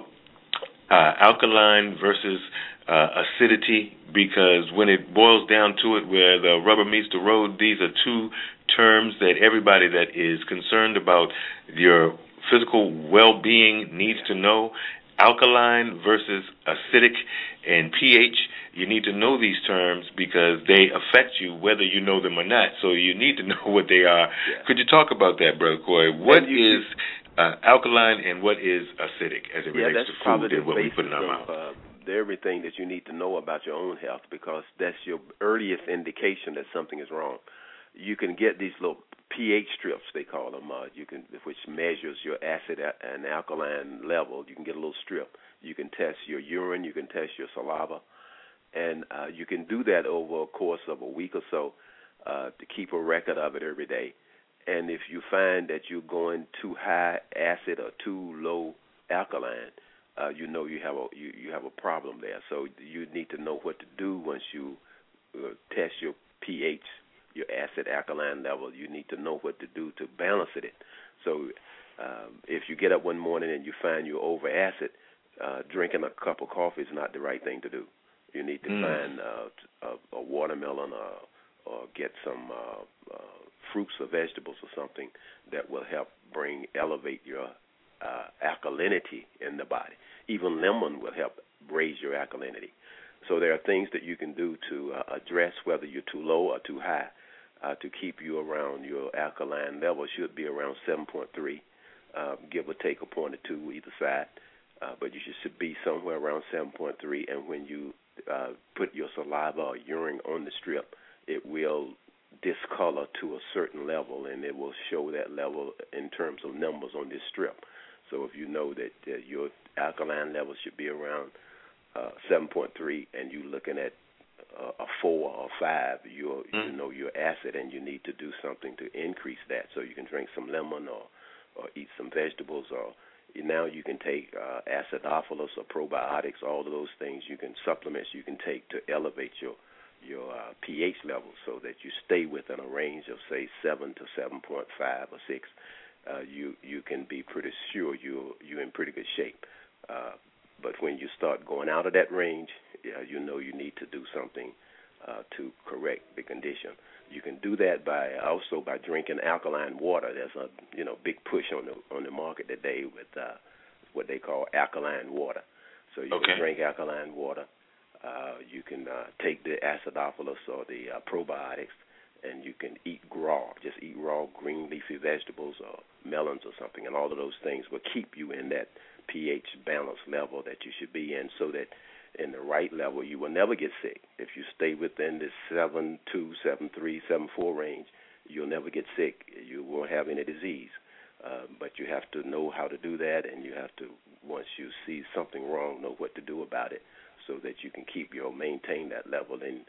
uh, alkaline versus uh, acidity? Because when it boils down to it, where the rubber meets the road, these are two terms that everybody that is concerned about your physical well-being needs to know. Alkaline versus acidic and pH. You need to know these terms because they affect you whether you know them or not. So you need to know what they are. Yeah. Could you talk about that, Brother Coy? What you, is uh, alkaline and what is acidic as it yeah, relates that's to probably food and the what we basis put in our of, mouth? Uh, everything that you need to know about your own health, because that's your earliest indication that something is wrong. You can get these little pH strips, they call them, uh, you can, which measures your acid and alkaline level. You can get a little strip. You can test your urine. You can test your saliva. And uh, you can do that over a course of a week or so uh, to keep a record of it every day. And if you find that you're going too high acid or too low alkaline, uh, you know you have a you, you have a problem there. So you need to know what to do once you uh, test your pH, your acid alkaline level. You need to know what to do to balance it. So um, if you get up one morning and you find you're over acid, uh, drinking a cup of coffee is not the right thing to do. You need to mm. find uh, a, a watermelon or, or get some uh, uh, fruits or vegetables or something that will help bring, elevate your uh, alkalinity in the body. Even lemon will help raise your alkalinity. So there are things that you can do to uh, address whether you're too low or too high uh, to keep you around your alkaline level. Should be around seven point three, uh, give or take a point or two either side. Uh, but you should be somewhere around seven point three, and when you uh, put your saliva or urine on the strip, it will discolor to a certain level, and it will show that level in terms of numbers on this strip. So if you know that uh, your alkaline level should be around uh, seven point three, and you're looking at uh, a four or five, you're, mm. you know you're acid, and you need to do something to increase that. So you can drink some lemon or, or eat some vegetables, or now you can take uh, acidophilus or probiotics, all of those things you can, supplements you can take to elevate your your uh, pH level so that you stay within a range of, say, seven to seven point five or six. Uh, you you can be pretty sure you're, you're in pretty good shape. Uh, but when you start going out of that range, yeah, you know you need to do something uh, to correct the condition. You can do that by also by drinking alkaline water. There's a you know big push on the on the market today with uh, what they call alkaline water. So you okay. can drink alkaline water. Uh, you can uh, take the acidophilus or the uh, probiotics, and you can eat raw. Just eat raw green leafy vegetables or melons or something, and all of those things will keep you in that pH balance level that you should be in, so that in the right level you will never get sick. If you stay within this seven two, seven three, seven four range, you'll never get sick. You won't have any disease. Uh, but you have to know how to do that, and you have to, once you see something wrong, know what to do about it, so that you can keep your maintain that level in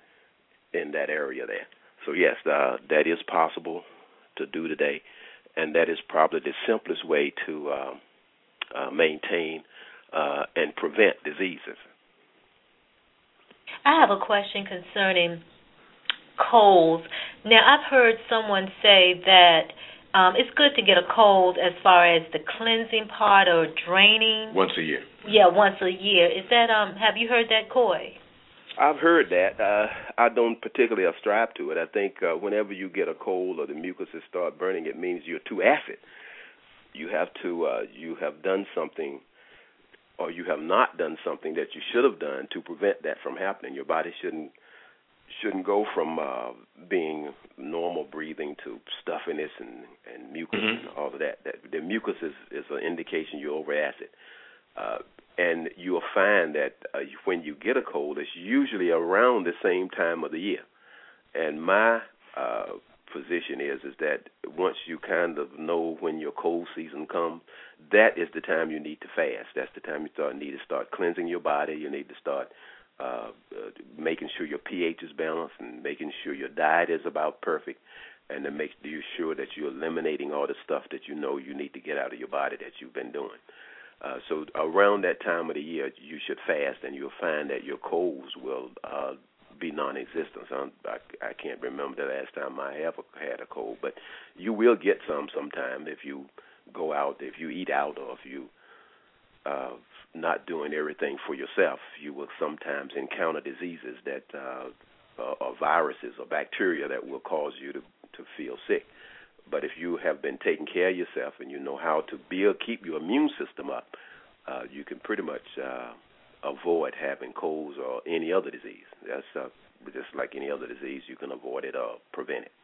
in that area there. So yes, uh, that is possible to do today, and that is probably the simplest way to um, uh, maintain uh, and prevent diseases. I have a question concerning colds. Now, I've heard someone say that um, it's good to get a cold as far as the cleansing part or draining. Once a year. Yeah, once a year. Is that um? Have you heard that, Coy? I've heard that. Uh, I don't particularly ascribe to it. I think uh, whenever you get a cold or the mucuses start burning, it means you're too acid. You have to. Uh, you have done something, or you have not done something that you should have done to prevent that from happening. Your body shouldn't shouldn't go from uh, being normal breathing to stuffiness and, and mucus mm-hmm. and all of that. that. The mucus is, is an indication you're over acid. Uh, and you'll find that uh, when you get a cold, it's usually around the same time of the year. And my uh, position is is that once you kind of know when your cold season comes, that is the time you need to fast. That's the time you start need to start cleansing your body. You need to start uh, uh, making sure your pH is balanced and making sure your diet is about perfect, and to make you sure that you're eliminating all the stuff that you know you need to get out of your body that you've been doing. Uh, so around that time of the year, you should fast, and you'll find that your colds will uh, be non-existent. So I, I can't remember the last time I ever had a cold, but you will get some sometime if you go out, if you eat out, or if you uh, not doing everything for yourself. You will sometimes encounter diseases that uh, or viruses or bacteria that will cause you to, to feel sick. But if you have been taking care of yourself and you know how to build, keep your immune system up, uh, you can pretty much uh, avoid having colds or any other disease. That's uh, just like any other disease, you can avoid it or prevent it.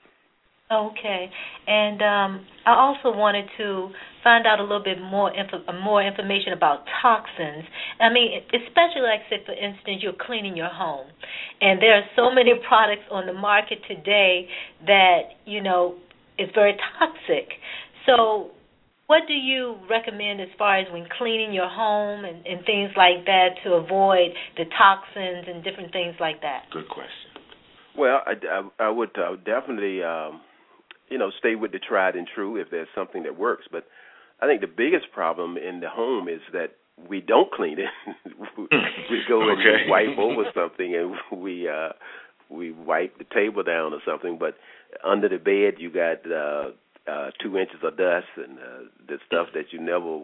Okay, and um, I also wanted to find out a little bit more info, more information about toxins. I mean, especially like, say, for instance, you're cleaning your home, and there are so many products on the market today that, you know, is very toxic. So what do you recommend as far as when cleaning your home and, and things like that to avoid the toxins and different things like that? Good question. Well, I, I, I would uh, definitely, um, you know, stay with the tried and true if there's something that works. But I think the biggest problem in the home is that we don't clean it. We go and okay. wipe over something, and we uh, we wipe the table down or something. But under the bed, you got uh, uh, two inches of dust and uh, the stuff that you never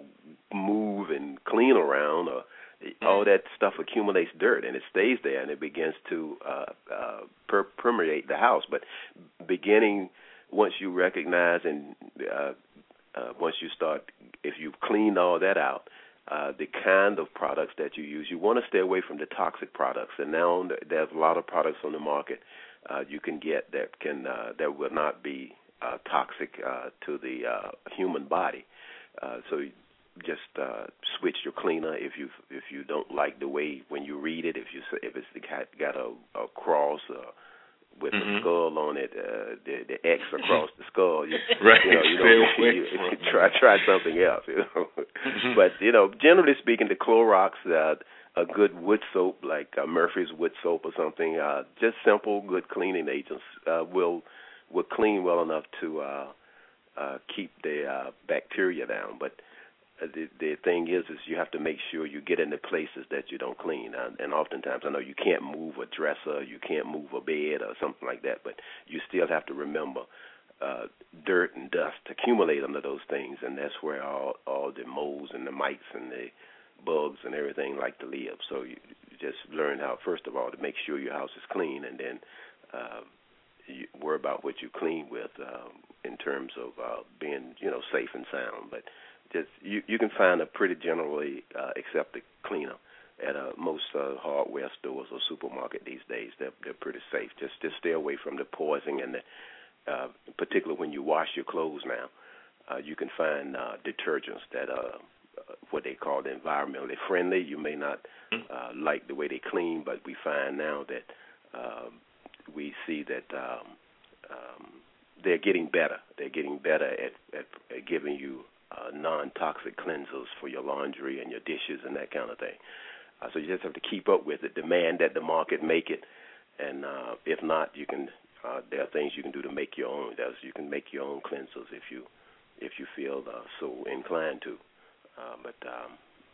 move and clean around, or all that stuff accumulates dirt, and it stays there, and it begins to uh, uh, per- permeate the house. But beginning, once you recognize and uh, uh, once you start, if you've cleaned all that out, uh, the kind of products that you use, you want to stay away from the toxic products. And now there's a lot of products on the market uh, you can get that can uh, that will not be uh, toxic uh, to the uh, human body. Uh, so just uh, switch your cleaner if you if you don't like the way when you read it. If you if it's got, got a, a cross uh, with mm-hmm. a skull on it, uh, the the X across the skull. You, right. You know, you, know, you, you try try something else. You know? Mm-hmm. But you know, generally speaking, the Clorox, uh, a good wood soap like uh, Murphy's wood soap or something, uh, just simple good cleaning agents uh, will will clean well enough to uh, uh, keep the uh, bacteria down. But The, the thing is, is you have to make sure you get into places that you don't clean. And, and oftentimes, I know you can't move a dresser, you can't move a bed or something like that, but you still have to remember uh, dirt and dust accumulate under those things, and that's where all, all the moles and the mites and the bugs and everything like to live. So you, you just learn how, first of all, to make sure your house is clean, and then uh, you worry about what you clean with uh, in terms of uh, being, you know, safe and sound. But Just you, you can find a pretty generally uh, accepted cleaner at uh, most uh, hardware stores or supermarket these days. They're they're pretty safe. Just just stay away from the poison and the, uh, particularly when you wash your clothes now. Uh, you can find uh, detergents that are uh, what they call environmentally friendly. You may not uh, like the way they clean, but we find now that uh, we see that um, um, they're getting better. They're getting better at, at, at giving you Uh, non-toxic cleansers for your laundry and your dishes and that kind of thing. Uh, so you just have to keep up with it. Demand that the market make it, and uh, if not, you can. Uh, there are things you can do to make your own. There's, you can make your own cleansers if you if you feel uh, so inclined to. Uh, but um,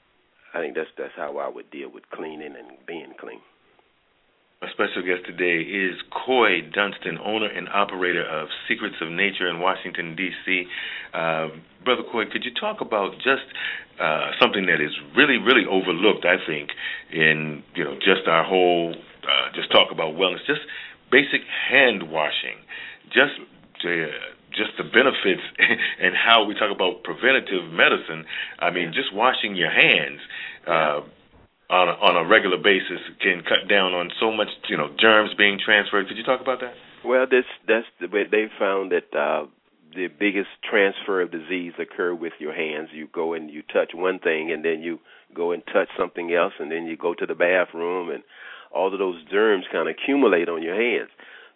I think that's that's how I would deal with cleaning and being clean. Our special guest today is Coy Dunston, owner and operator of Secrets of Nature in Washington, D C Uh, Brother Coy, could you talk about just uh, something that is really, really overlooked, I think, in you know just our whole, uh, just talk about wellness, just basic hand washing, just to, uh, just the benefits and how we talk about preventative medicine. I mean, just washing your hands Uh, on a, on a regular basis can cut down on so much, you know, germs being transferred. Could you talk about that? Well, this that's the way they found that uh, the biggest transfer of disease occur with your hands. You go and you touch one thing, and then you go and touch something else, and then you go to the bathroom, and all of those germs kind of accumulate on your hands.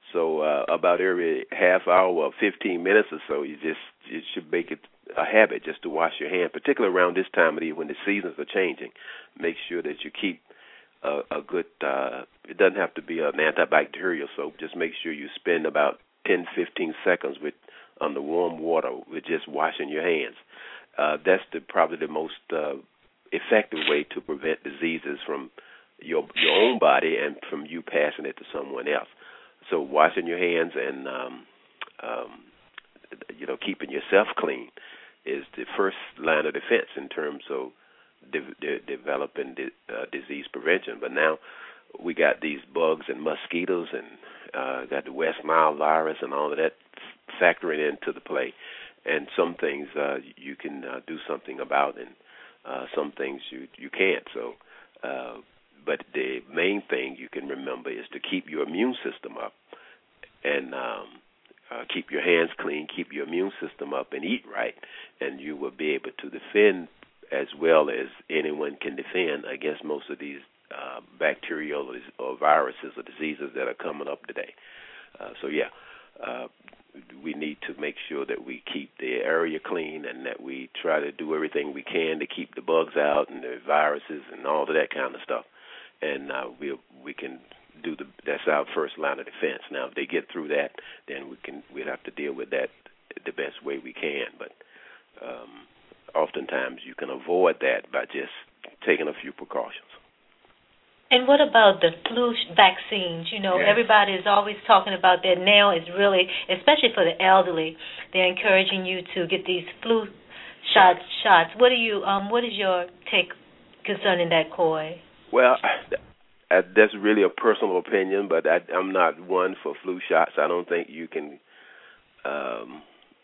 So uh, about every half hour or fifteen minutes or so, you just you should make it a habit just to wash your hands, particularly around this time of the year when the seasons are changing. Make sure that you keep a, a good, uh, it doesn't have to be an antibacterial soap. Just make sure you spend about ten, fifteen seconds with under warm water with just washing your hands. Uh, that's the, probably the most uh, effective way to prevent diseases from your your own body and from you passing it to someone else. So washing your hands and um, um, you know keeping yourself clean is the first line of defense in terms of de- de- developing di- uh, disease prevention. But now we got these bugs and mosquitoes and uh, got the West Nile virus and all of that factoring into the play. And some things uh, you can uh, do something about, and uh, some things you you can't. So, uh, but the main thing you can remember is to keep your immune system up, and um, uh, keep your hands clean, keep your immune system up, and eat right, and you will be able to defend as well as anyone can defend against most of these uh, bacterial or viruses or diseases that are coming up today. Uh, so, yeah. Uh, we need to make sure that we keep the area clean and that we try to do everything we can to keep the bugs out and the viruses and all of that kind of stuff. And uh, we we can do the that's our first line of defense. Now, if they get through that, then we can we'd have to deal with that the best way we can. But um, oftentimes you can avoid that by just taking a few precautions. And what about the flu vaccines? You know, yes. Everybody is always talking about that now. Is really, especially for the elderly, they're encouraging you to get these flu shots. Shots. What do you? Um, what is your take concerning that, Coy? Well, that's really a personal opinion, but I, I'm not one for flu shots. I don't think you can um,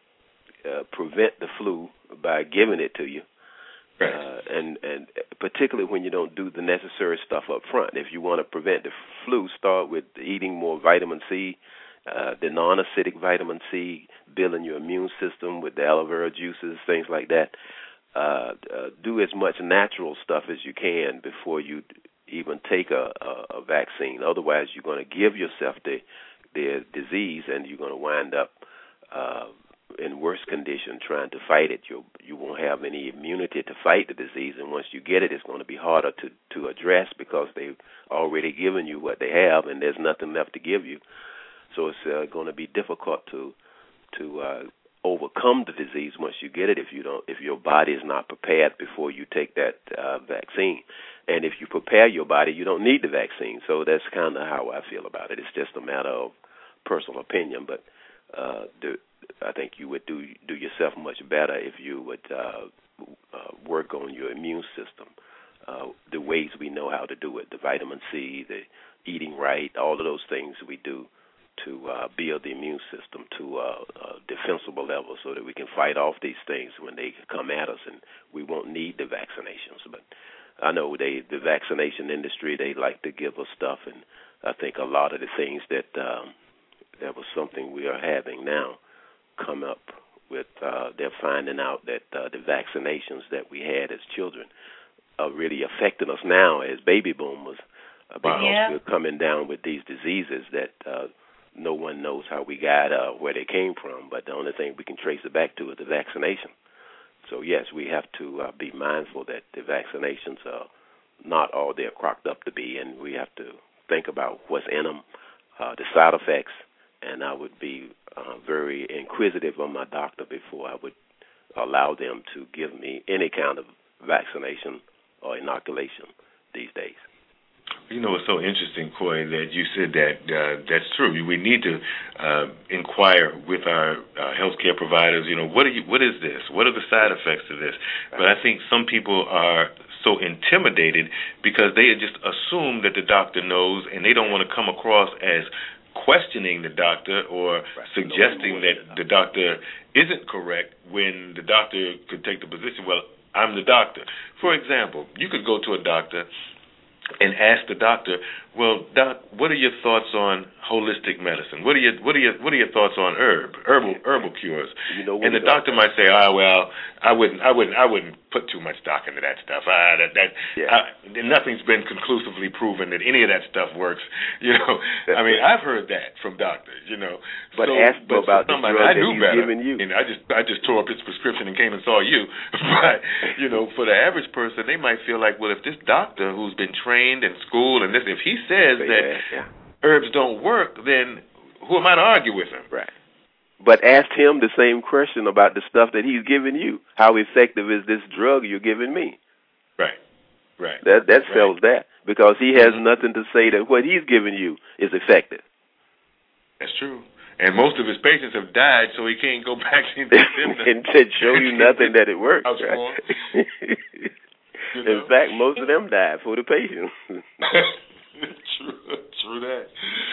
uh, prevent the flu by giving it to you. Right. Uh, and, and particularly when you don't do the necessary stuff up front. If you want to prevent the flu, start with eating more vitamin C, uh, the non-acidic vitamin C, building your immune system with the aloe vera juices, things like that. Uh, uh, do as much natural stuff as you can before you even take a, a, a vaccine. Otherwise, you're going to give yourself the, the disease, and you're going to wind up uh, in worse condition trying to fight it. You you won't have any immunity to fight the disease, and once you get it, it's going to be harder to, to address because they've already given you what they have, and there's nothing left to give you. So it's uh, going to be difficult to to uh, overcome the disease once you get it if you don't if your body is not prepared before you take that uh, vaccine. And if you prepare your body, you don't need the vaccine. So that's kind of how I feel about it. It's just a matter of personal opinion, but uh, the I think you would do do yourself much better if you would uh, uh, work on your immune system, uh, the ways we know how to do it, the vitamin C, the eating right, all of those things we do to uh, build the immune system to uh, a defensible level so that we can fight off these things when they come at us, and we won't need the vaccinations. But I know they the vaccination industry, they like to give us stuff, and I think a lot of the things that um, that was something we are having now come up with, uh, they're finding out that uh, the vaccinations that we had as children are really affecting us now as baby boomers uh, because yeah. we're coming down with these diseases that uh, no one knows how we got, uh, where they came from, but the only thing we can trace it back to is the vaccination. So, yes, we have to uh, be mindful that the vaccinations are not all they're crocked up to be, and we have to think about what's in them, uh, the side effects, and I would be uh, very inquisitive of my doctor before I would allow them to give me any kind of vaccination or inoculation these days. You know, it's so interesting, Coy, that you said that uh, that's true. We need to uh, inquire with our uh, healthcare providers, you know, what are you, what is this? What are the side effects of this? But I think some people are so intimidated because they just assume that the doctor knows, and they don't want to come across as questioning the doctor or right. suggesting that the doctor isn't correct when the doctor could take the position, well, I'm the doctor. For example, you could go to a doctor and ask the doctor, Well, Doc, what are your thoughts on holistic medicine? What are your what are your what are your thoughts on herb herbal herbal cures? You know, and the doctor might say, "Ah, well, I wouldn't I wouldn't I wouldn't put too much stock into that stuff. Ah, that that yeah. I, nothing's been conclusively proven that any of that stuff works." You know, That's I mean, right. I've heard that from doctors. You know, but so, ask but about the somebody, drug I that knew he's better, giving you. and I just I just tore up his prescription and came and saw you. But you know, for the average person, they might feel like, well, if this doctor who's been trained and schooled and this, if he says Say that. that. Yeah. Herbs don't work, then who am I to argue with him? Right. But ask him the same question about the stuff that he's giving you. How effective is this drug you're giving me? Right. Right. That that sells right. that because he has mm-hmm. nothing to say that what he's giving you is effective. That's true. And most of his patients have died, so he can't go back and, and to show you nothing that it works. Right? You know? In fact, most of them died for the patients. True, true that.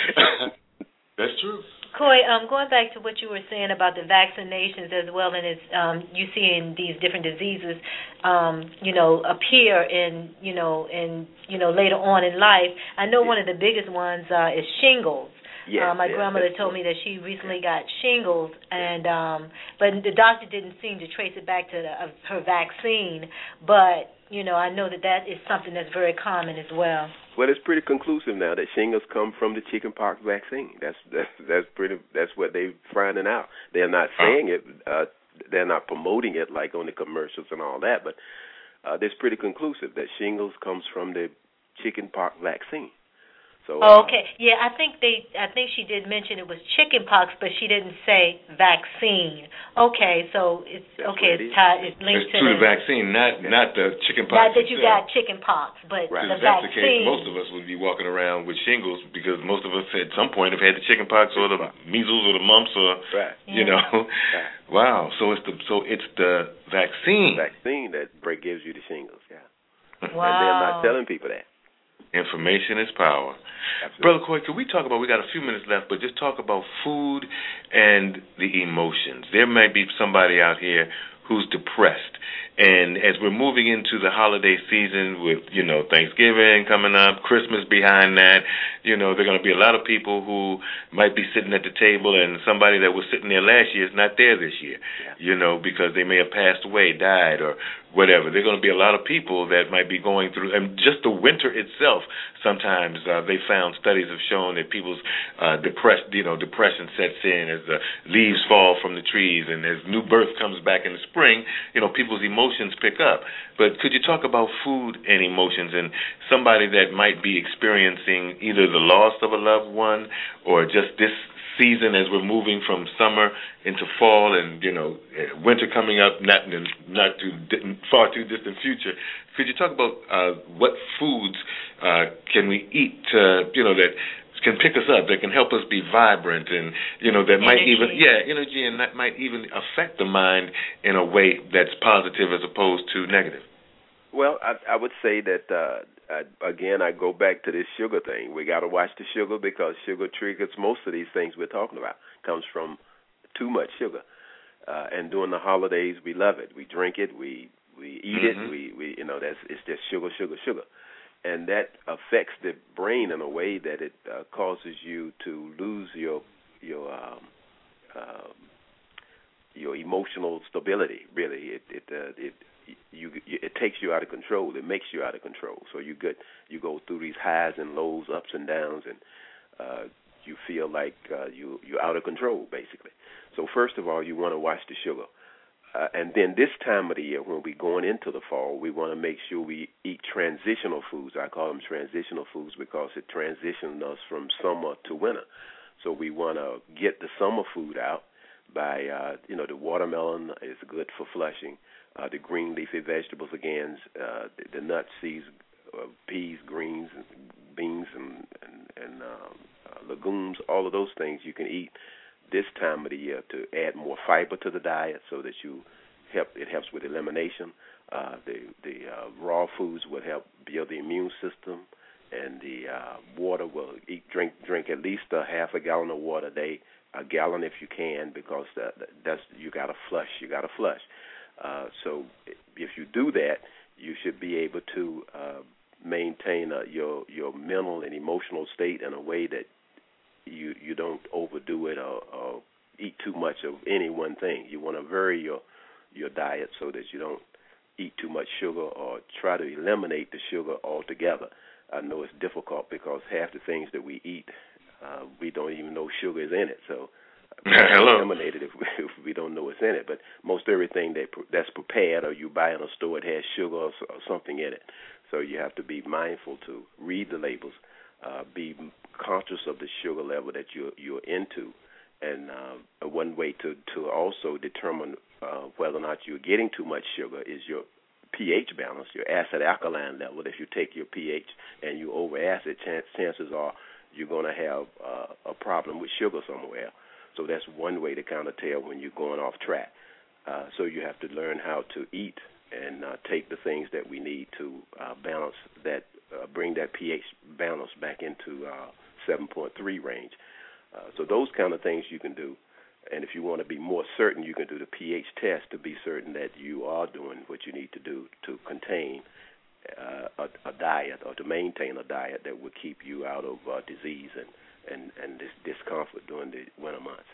That's true. Coy, um, going back to what you were saying about the vaccinations as well, and it's um, you seeing these different diseases, um, you know, appear in, you know, in, you know, later on in life. I know yeah. one of the biggest ones uh, is shingles. Yes, uh, my yes, grandmother told me that she recently got shingles, and um, but the doctor didn't seem to trace it back to the, uh, her vaccine. But you know, I know that that is something that's very common as well. Well, it's pretty conclusive now that shingles come from the chickenpox vaccine. That's that's that's pretty. That's what they're finding out. They're not saying it. Uh, they're not promoting it like on the commercials and all that. But uh, it's pretty conclusive that shingles comes from the chickenpox vaccine. So, oh, uh, okay. Yeah, I think they. I think she did mention it was chickenpox, but she didn't say vaccine. Okay, so it's okay. It's tied. It's linked it's to, to the, the vaccine, not yeah. not the chickenpox. Not that you itself. got chickenpox, but right. the if that's the case, vaccine. most of us would be walking around with shingles because most of us at some point have had the chickenpox or the measles or the mumps or right. you yeah. know. Right. Wow. So it's the so it's the vaccine. The vaccine that break gives you the shingles. Yeah. Wow. And they're not telling people that. Information is power. Absolutely. Brother Coy, could we talk about, we got a few minutes left, but just talk about food and the emotions. There might be somebody out here who's depressed. And as we're moving into the holiday season with, you know, Thanksgiving coming up, Christmas behind that, you know, there are going to be a lot of people who might be sitting at the table and somebody that was sitting there last year is not there this year, yeah. you know, because they may have passed away, died, or whatever. There are going to be a lot of people that might be going through, and just the winter itself, sometimes uh, they found studies have shown that people's uh, depressed, you know, depression sets in as the leaves fall from the trees and as new birth comes back in the spring, you know, people's emotions pick up. But could you talk about food and emotions and somebody that might be experiencing either the loss of a loved one or just this season as we're moving from summer into fall and, you know, winter coming up, not in not too far too distant future. Could you talk about uh, what foods uh, can we eat, to, you know, that can pick us up, that can help us be vibrant and, you know, that energy. might even, yeah, energy, and that might even affect the mind in a way that's positive as opposed to negative? Well, I, I would say that, uh, I, again, I go back to this sugar thing. We got to watch the sugar because sugar triggers most of these things we're talking about. Comes from too much sugar. Uh, and during the holidays, we love it. We drink it. We we eat mm-hmm. it. We, we you know, that's it's just sugar, sugar, sugar. And that affects the brain in a way that it uh, causes you to lose your your um, uh, your emotional stability. Really, it it uh, it you it takes you out of control. It makes you out of control. So you get you go through these highs and lows, ups and downs, and uh, you feel like uh, you you're out of control, basically. So first of all, you want to watch the sugar. Uh, and then this time of the year, when we're going into the fall, we want to make sure we eat transitional foods. I call them transitional foods because it transitions us from summer to winter. So we want to get the summer food out by, uh, you know, the watermelon is good for flushing. Uh, the green leafy vegetables, again, uh, the, the nuts, seeds, uh, peas, greens, and beans, and, and, and um, uh, legumes, all of those things you can eat this time of the year to add more fiber to the diet so that you help. It helps with elimination. Uh, the the uh, raw foods will help build the immune system, and the uh, water will eat, drink drink at least a half a gallon of water a day, a gallon if you can, because that, that's you got to flush. You got to flush. Uh, so if you do that, you should be able to uh, maintain uh, your your mental and emotional state in a way that you you don't overdo it or, or eat too much of any one thing. You want to vary your your diet so that you don't eat too much sugar or try to eliminate the sugar altogether. I know it's difficult because half the things that we eat, uh, we don't even know sugar is in it. So we eliminate it if we, if we don't know it's in it. But most everything that that's prepared or you buy in a store, it has sugar or, or something in it. So you have to be mindful to read the labels, uh, be conscious of the sugar level that you're, you're into. And uh, one way to, to also determine uh, whether or not you're getting too much sugar is your pH balance, your acid-alkaline level. If you take your pH and you over-acid, chance, chances are you're going to have uh, a problem with sugar somewhere. So that's one way to kind of tell when you're going off track. Uh, so you have to learn how to eat and uh, take the things that we need to uh, balance that, uh, bring that pH balance back into uh, seven point three range. Uh, so those kind of things you can do. And if you want to be more certain, you can do the pH test to be certain that you are doing what you need to do to contain uh, a, a diet or to maintain a diet that will keep you out of uh, disease and, and, and this discomfort during the winter months.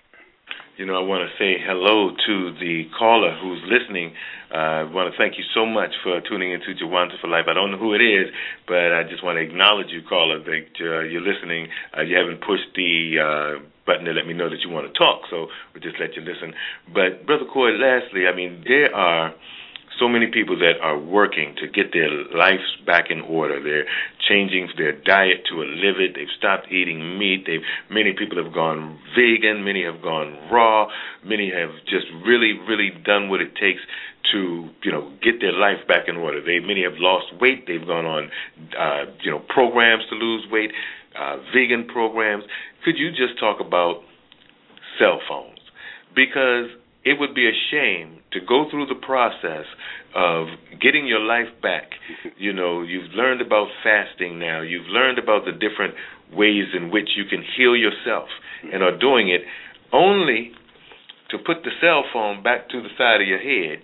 You know, I want to say hello to the caller who's listening. Uh, I want to thank you so much for tuning into Jawanta for Life. I don't know who it is, but I just want to acknowledge you, caller, that uh, you're listening. Uh, you haven't pushed the uh, button to let me know that you want to talk, so we'll just let you listen. But, Brother Coy, lastly, I mean, there are so many people that are working to get their lives back in order. They're changing their diet to a livid. They've stopped eating meat. They've many people have gone vegan. Many have gone raw. Many have just really, really done what it takes to, you know, get their life back in order. They many have lost weight. They've gone on, uh, you know, programs to lose weight, uh, vegan programs. Could you just talk about cell phones? Because it would be a shame to go through the process of getting your life back. You know, you've learned about fasting now. You've learned about the different ways in which you can heal yourself and are doing it only to put the cell phone back to the side of your head.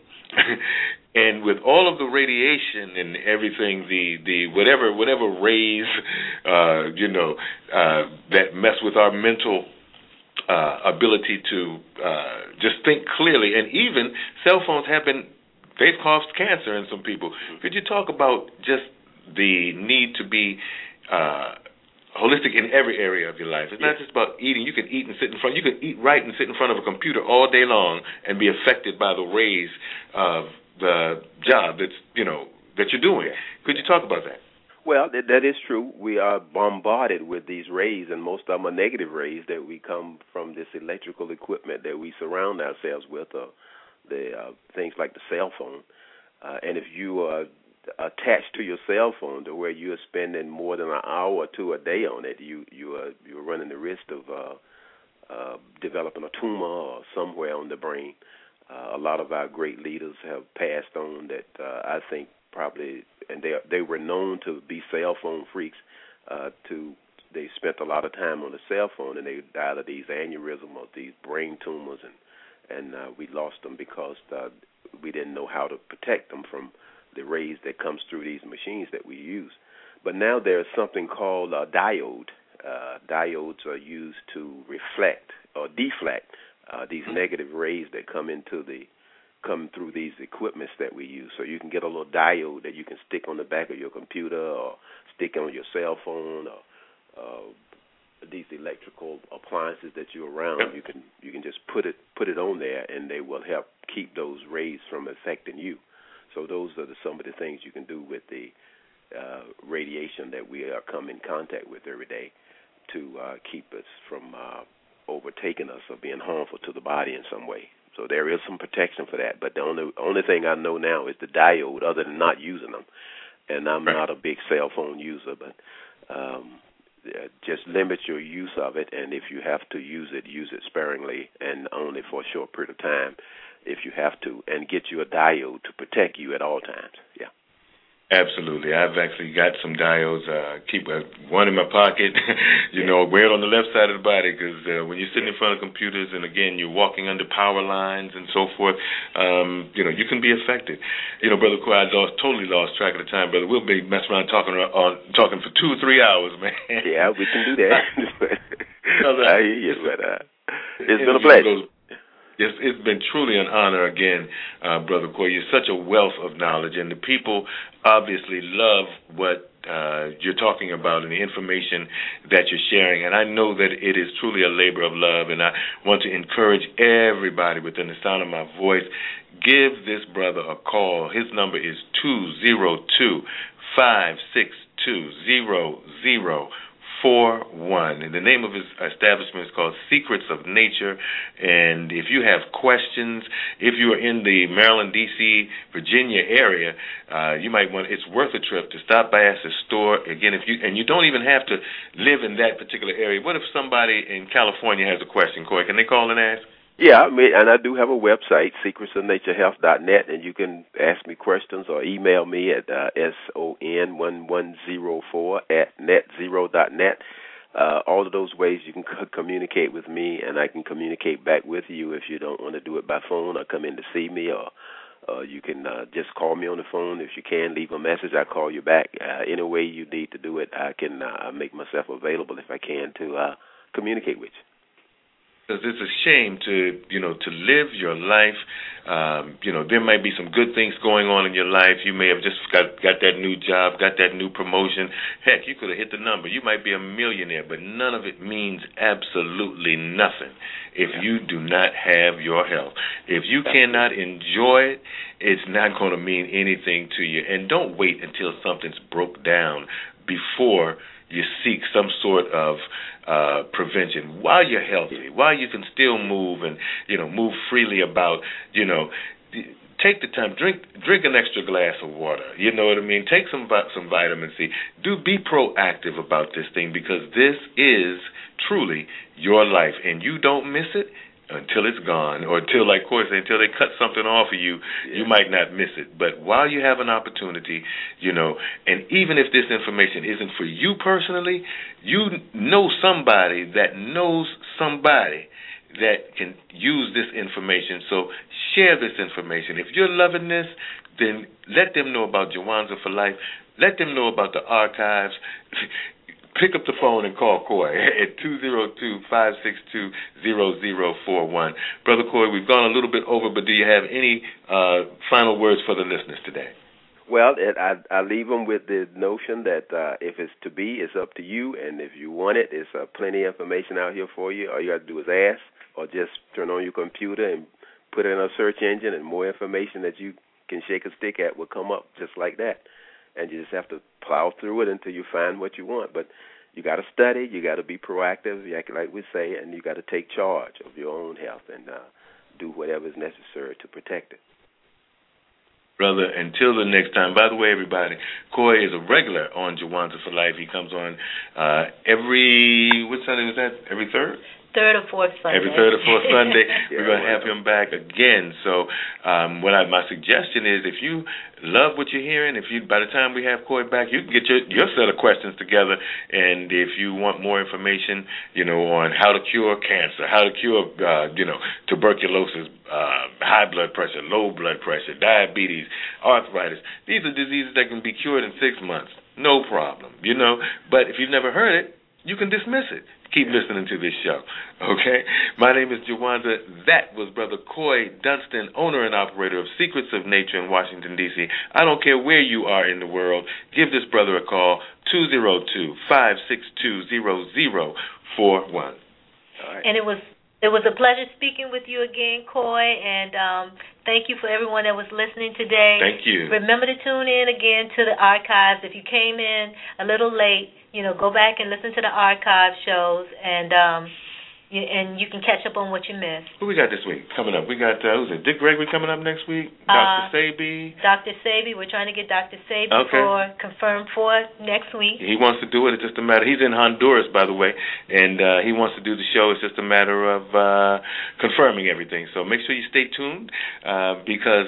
And with all of the radiation and everything, the, the whatever whatever rays, uh, you know, uh, that mess with our mental Uh, ability to uh, just think clearly, and even cell phones have been, they've caused cancer in some people. Could you talk about just the need to be uh, holistic in every area of your life? It's not just about eating. You can eat and sit in front. You can eat right and sit in front of a computer all day long and be affected by the rays of the job that's, you know, that you're doing. Could you talk about that? Well, that, that is true. We are bombarded with these rays, and most of them are negative rays that we come from this electrical equipment that we surround ourselves with, uh, the uh, things like the cell phone. Uh, and if you are attached to your cell phone to where you're spending more than an hour or two a day on it, you you are you're running the risk of uh, uh, developing a tumor or somewhere on the brain. Uh, a lot of our great leaders have passed on that uh, I think probably, and they they were known to be cell phone freaks. Uh, to they spent a lot of time on the cell phone, and they died of these aneurysms or these brain tumors, and and uh, we lost them because uh, we didn't know how to protect them from the rays that comes through these machines that we use. But now there's something called a diode. Uh, diodes are used to reflect or deflect uh, these negative rays that come into the come through these equipments that we use. So you can get a little diode that you can stick on the back of your computer or stick on your cell phone or uh, these electrical appliances that you're around. You can you can just put it put it on there, and they will help keep those rays from affecting you. So those are the, some of the things you can do with the uh, radiation that we are come in contact with every day to uh, keep us from uh, overtaking us or being harmful to the body in some way. So there is some protection for that. But the only only thing I know now is the diode, other than not using them. And I'm not a big cell phone user, but um, just limit your use of it. And if you have to use it, use it sparingly and only for a short period of time if you have to, and get you a diode to protect you at all times. Yeah. Absolutely. I've actually got some diodes. Uh, keep uh, one in my pocket, you know, wear it on the left side of the body because uh, when you're sitting in front of computers and, again, you're walking under power lines and so forth, um, you know, you can be affected. You know, Brother Coy, I lost, totally lost track of the time, brother. We'll be messing around talking uh, talking for two or three hours, man. Yeah, we can do that. I hear you, but uh, it's been a pleasure. It's, it's been truly an honor again, uh, Brother Coy. You're such a wealth of knowledge, and the people obviously love what uh, you're talking about and the information that you're sharing. And I know that it is truly a labor of love, and I want to encourage everybody within the sound of my voice, give this brother a call. His number is two zero two, five six two, zero zero four one, and the name of his establishment is called Secrets of Nature. And if you have questions, if you are in the Maryland, D C, Virginia area, uh, you might want. It's worth a trip to stop by at the store. Again, if you and you don't even have to live in that particular area. What if somebody in California has a question, Coy? Can they call and ask? Yeah, I mean, and I do have a website, secrets of nature health dot net, and you can ask me questions or email me at uh, son one one zero four at net zero dot net. Uh, all of those ways you can c- communicate with me, and I can communicate back with you if you don't want to do it by phone or come in to see me, or uh, you can uh, just call me on the phone. If you can, leave a message, I'll call you back. Uh, any way you need to do it, I can uh, make myself available if I can to uh, communicate with you. Because it's a shame to, you know, to live your life. Um, you know, there might be some good things going on in your life. You may have just got, got that new job, got that new promotion. Heck, you could have hit the number. You might be a millionaire, but none of it means absolutely nothing if you do not have your health. If you cannot enjoy it, it's not going to mean anything to you. And don't wait until something's broke down before you seek some sort of uh, prevention while you're healthy, while you can still move and, you know, move freely about, you know, take the time, drink drink an extra glass of water, you know what I mean? Take some some vitamin C. Do be proactive about this thing because this is truly your life, and you don't miss it until it's gone, or until, like Coy said, until they cut something off of you, yeah. You might not miss it. But while you have an opportunity, you know, and even if this information isn't for you personally, you know somebody that knows somebody that can use this information. So share this information. If you're loving this, then let them know about Jawanza for Life. Let them know about the archives. Pick up the phone and call Coy at two zero two, five six two, zero zero four one. Brother Coy, we've gone a little bit over, but do you have any uh, final words for the listeners today? Well, it, I, I leave them with the notion that uh, if it's to be, it's up to you, and if you want it, there's uh, plenty of information out here for you. All you got to do is ask, or just turn on your computer and put it in a search engine, and more information that you can shake a stick at will come up just like that. And you just have to plow through it until you find what you want. But you got to study, you got to be proactive, like we say, and you got to take charge of your own health and uh, do whatever is necessary to protect it. Brother, until the next time. By the way, everybody, Coy is a regular on Jawanza for Life. He comes on uh, every, what Sunday was that? Every third? Third or fourth Sunday. Every third or fourth Sunday, yeah, we're going to have him back again. So, um, what I, my suggestion is, if you love what you're hearing, if you by the time we have Coy back, you can get your, your set of questions together. And if you want more information, you know, on how to cure cancer, how to cure, uh, you know, tuberculosis, uh, high blood pressure, low blood pressure, diabetes, arthritis, these are diseases that can be cured in six months. No problem, you know. But if you've never heard it, you can dismiss it. Keep listening to this show, okay? My name is Jawanza. That was Brother Coy Dunston, owner and operator of Secrets of Nature in Washington, D C I don't care where you are in the world. Give this brother a call, two zero two, five six two, zero zero four one. All right. And it was it was a pleasure speaking with you again, Coy, and um, thank you for everyone that was listening today. Thank you. Remember to tune in again to the archives. If you came in a little late, you know, go back and listen to the archive shows, and um, you, and you can catch up on what you missed. Who we got this week coming up? We got, uh, who's it, Dick Gregory coming up next week? Uh, Doctor Sabi? Doctor Sabi. We're trying to get Doctor Sabi okay. for confirmed for next week. He wants to do it. It's just a matter. He's in Honduras, by the way, and uh, he wants to do the show. It's just a matter of uh, confirming everything. So make sure you stay tuned uh, because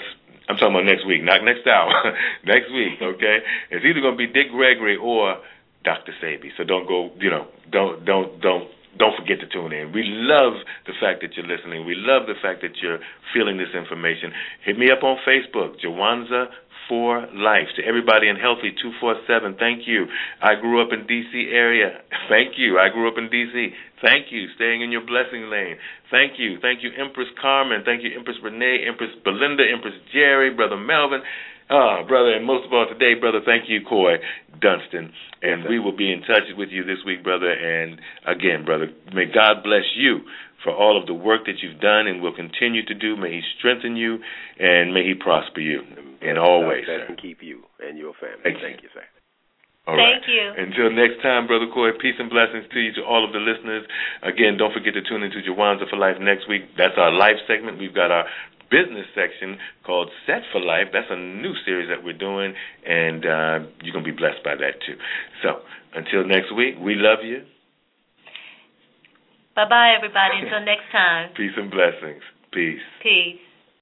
I'm talking about next week, not next hour. Next week, okay? It's either going to be Dick Gregory or Doctor Sabi. So don't go, you know, don't, don't, don't. Don't forget to tune in. We love the fact that you're listening. We love the fact that you're feeling this information. Hit me up on Facebook, Jawanza for Life. To everybody in Healthy two four seven, thank you. I grew up in D C area. Thank you. I grew up in D C. Thank you. Staying in your blessing lane. Thank you. Thank you, Empress Carmen. Thank you, Empress Renee, Empress Belinda, Empress Jerry, Brother Melvin. Ah, brother, and most of all today, brother, thank you, Coy Dunston. And we will be in touch with you this week, brother. And again, brother, may God bless you for all of the work that you've done and will continue to do. May he strengthen you and may he prosper you in all ways, sir. And keep you and your family. Thank, thank you, sir. All Thank right. you. Until next time, Brother Coy, peace and blessings to you, to all of the listeners. Again, don't forget to tune into Jawanza for Life next week. That's our life segment. We've got our business section called Set for Life. That's a new series that we're doing, and uh, you're going to be blessed by that, too. So until next week, we love you. Bye-bye, everybody. Until next time. Peace and blessings. Peace. Peace.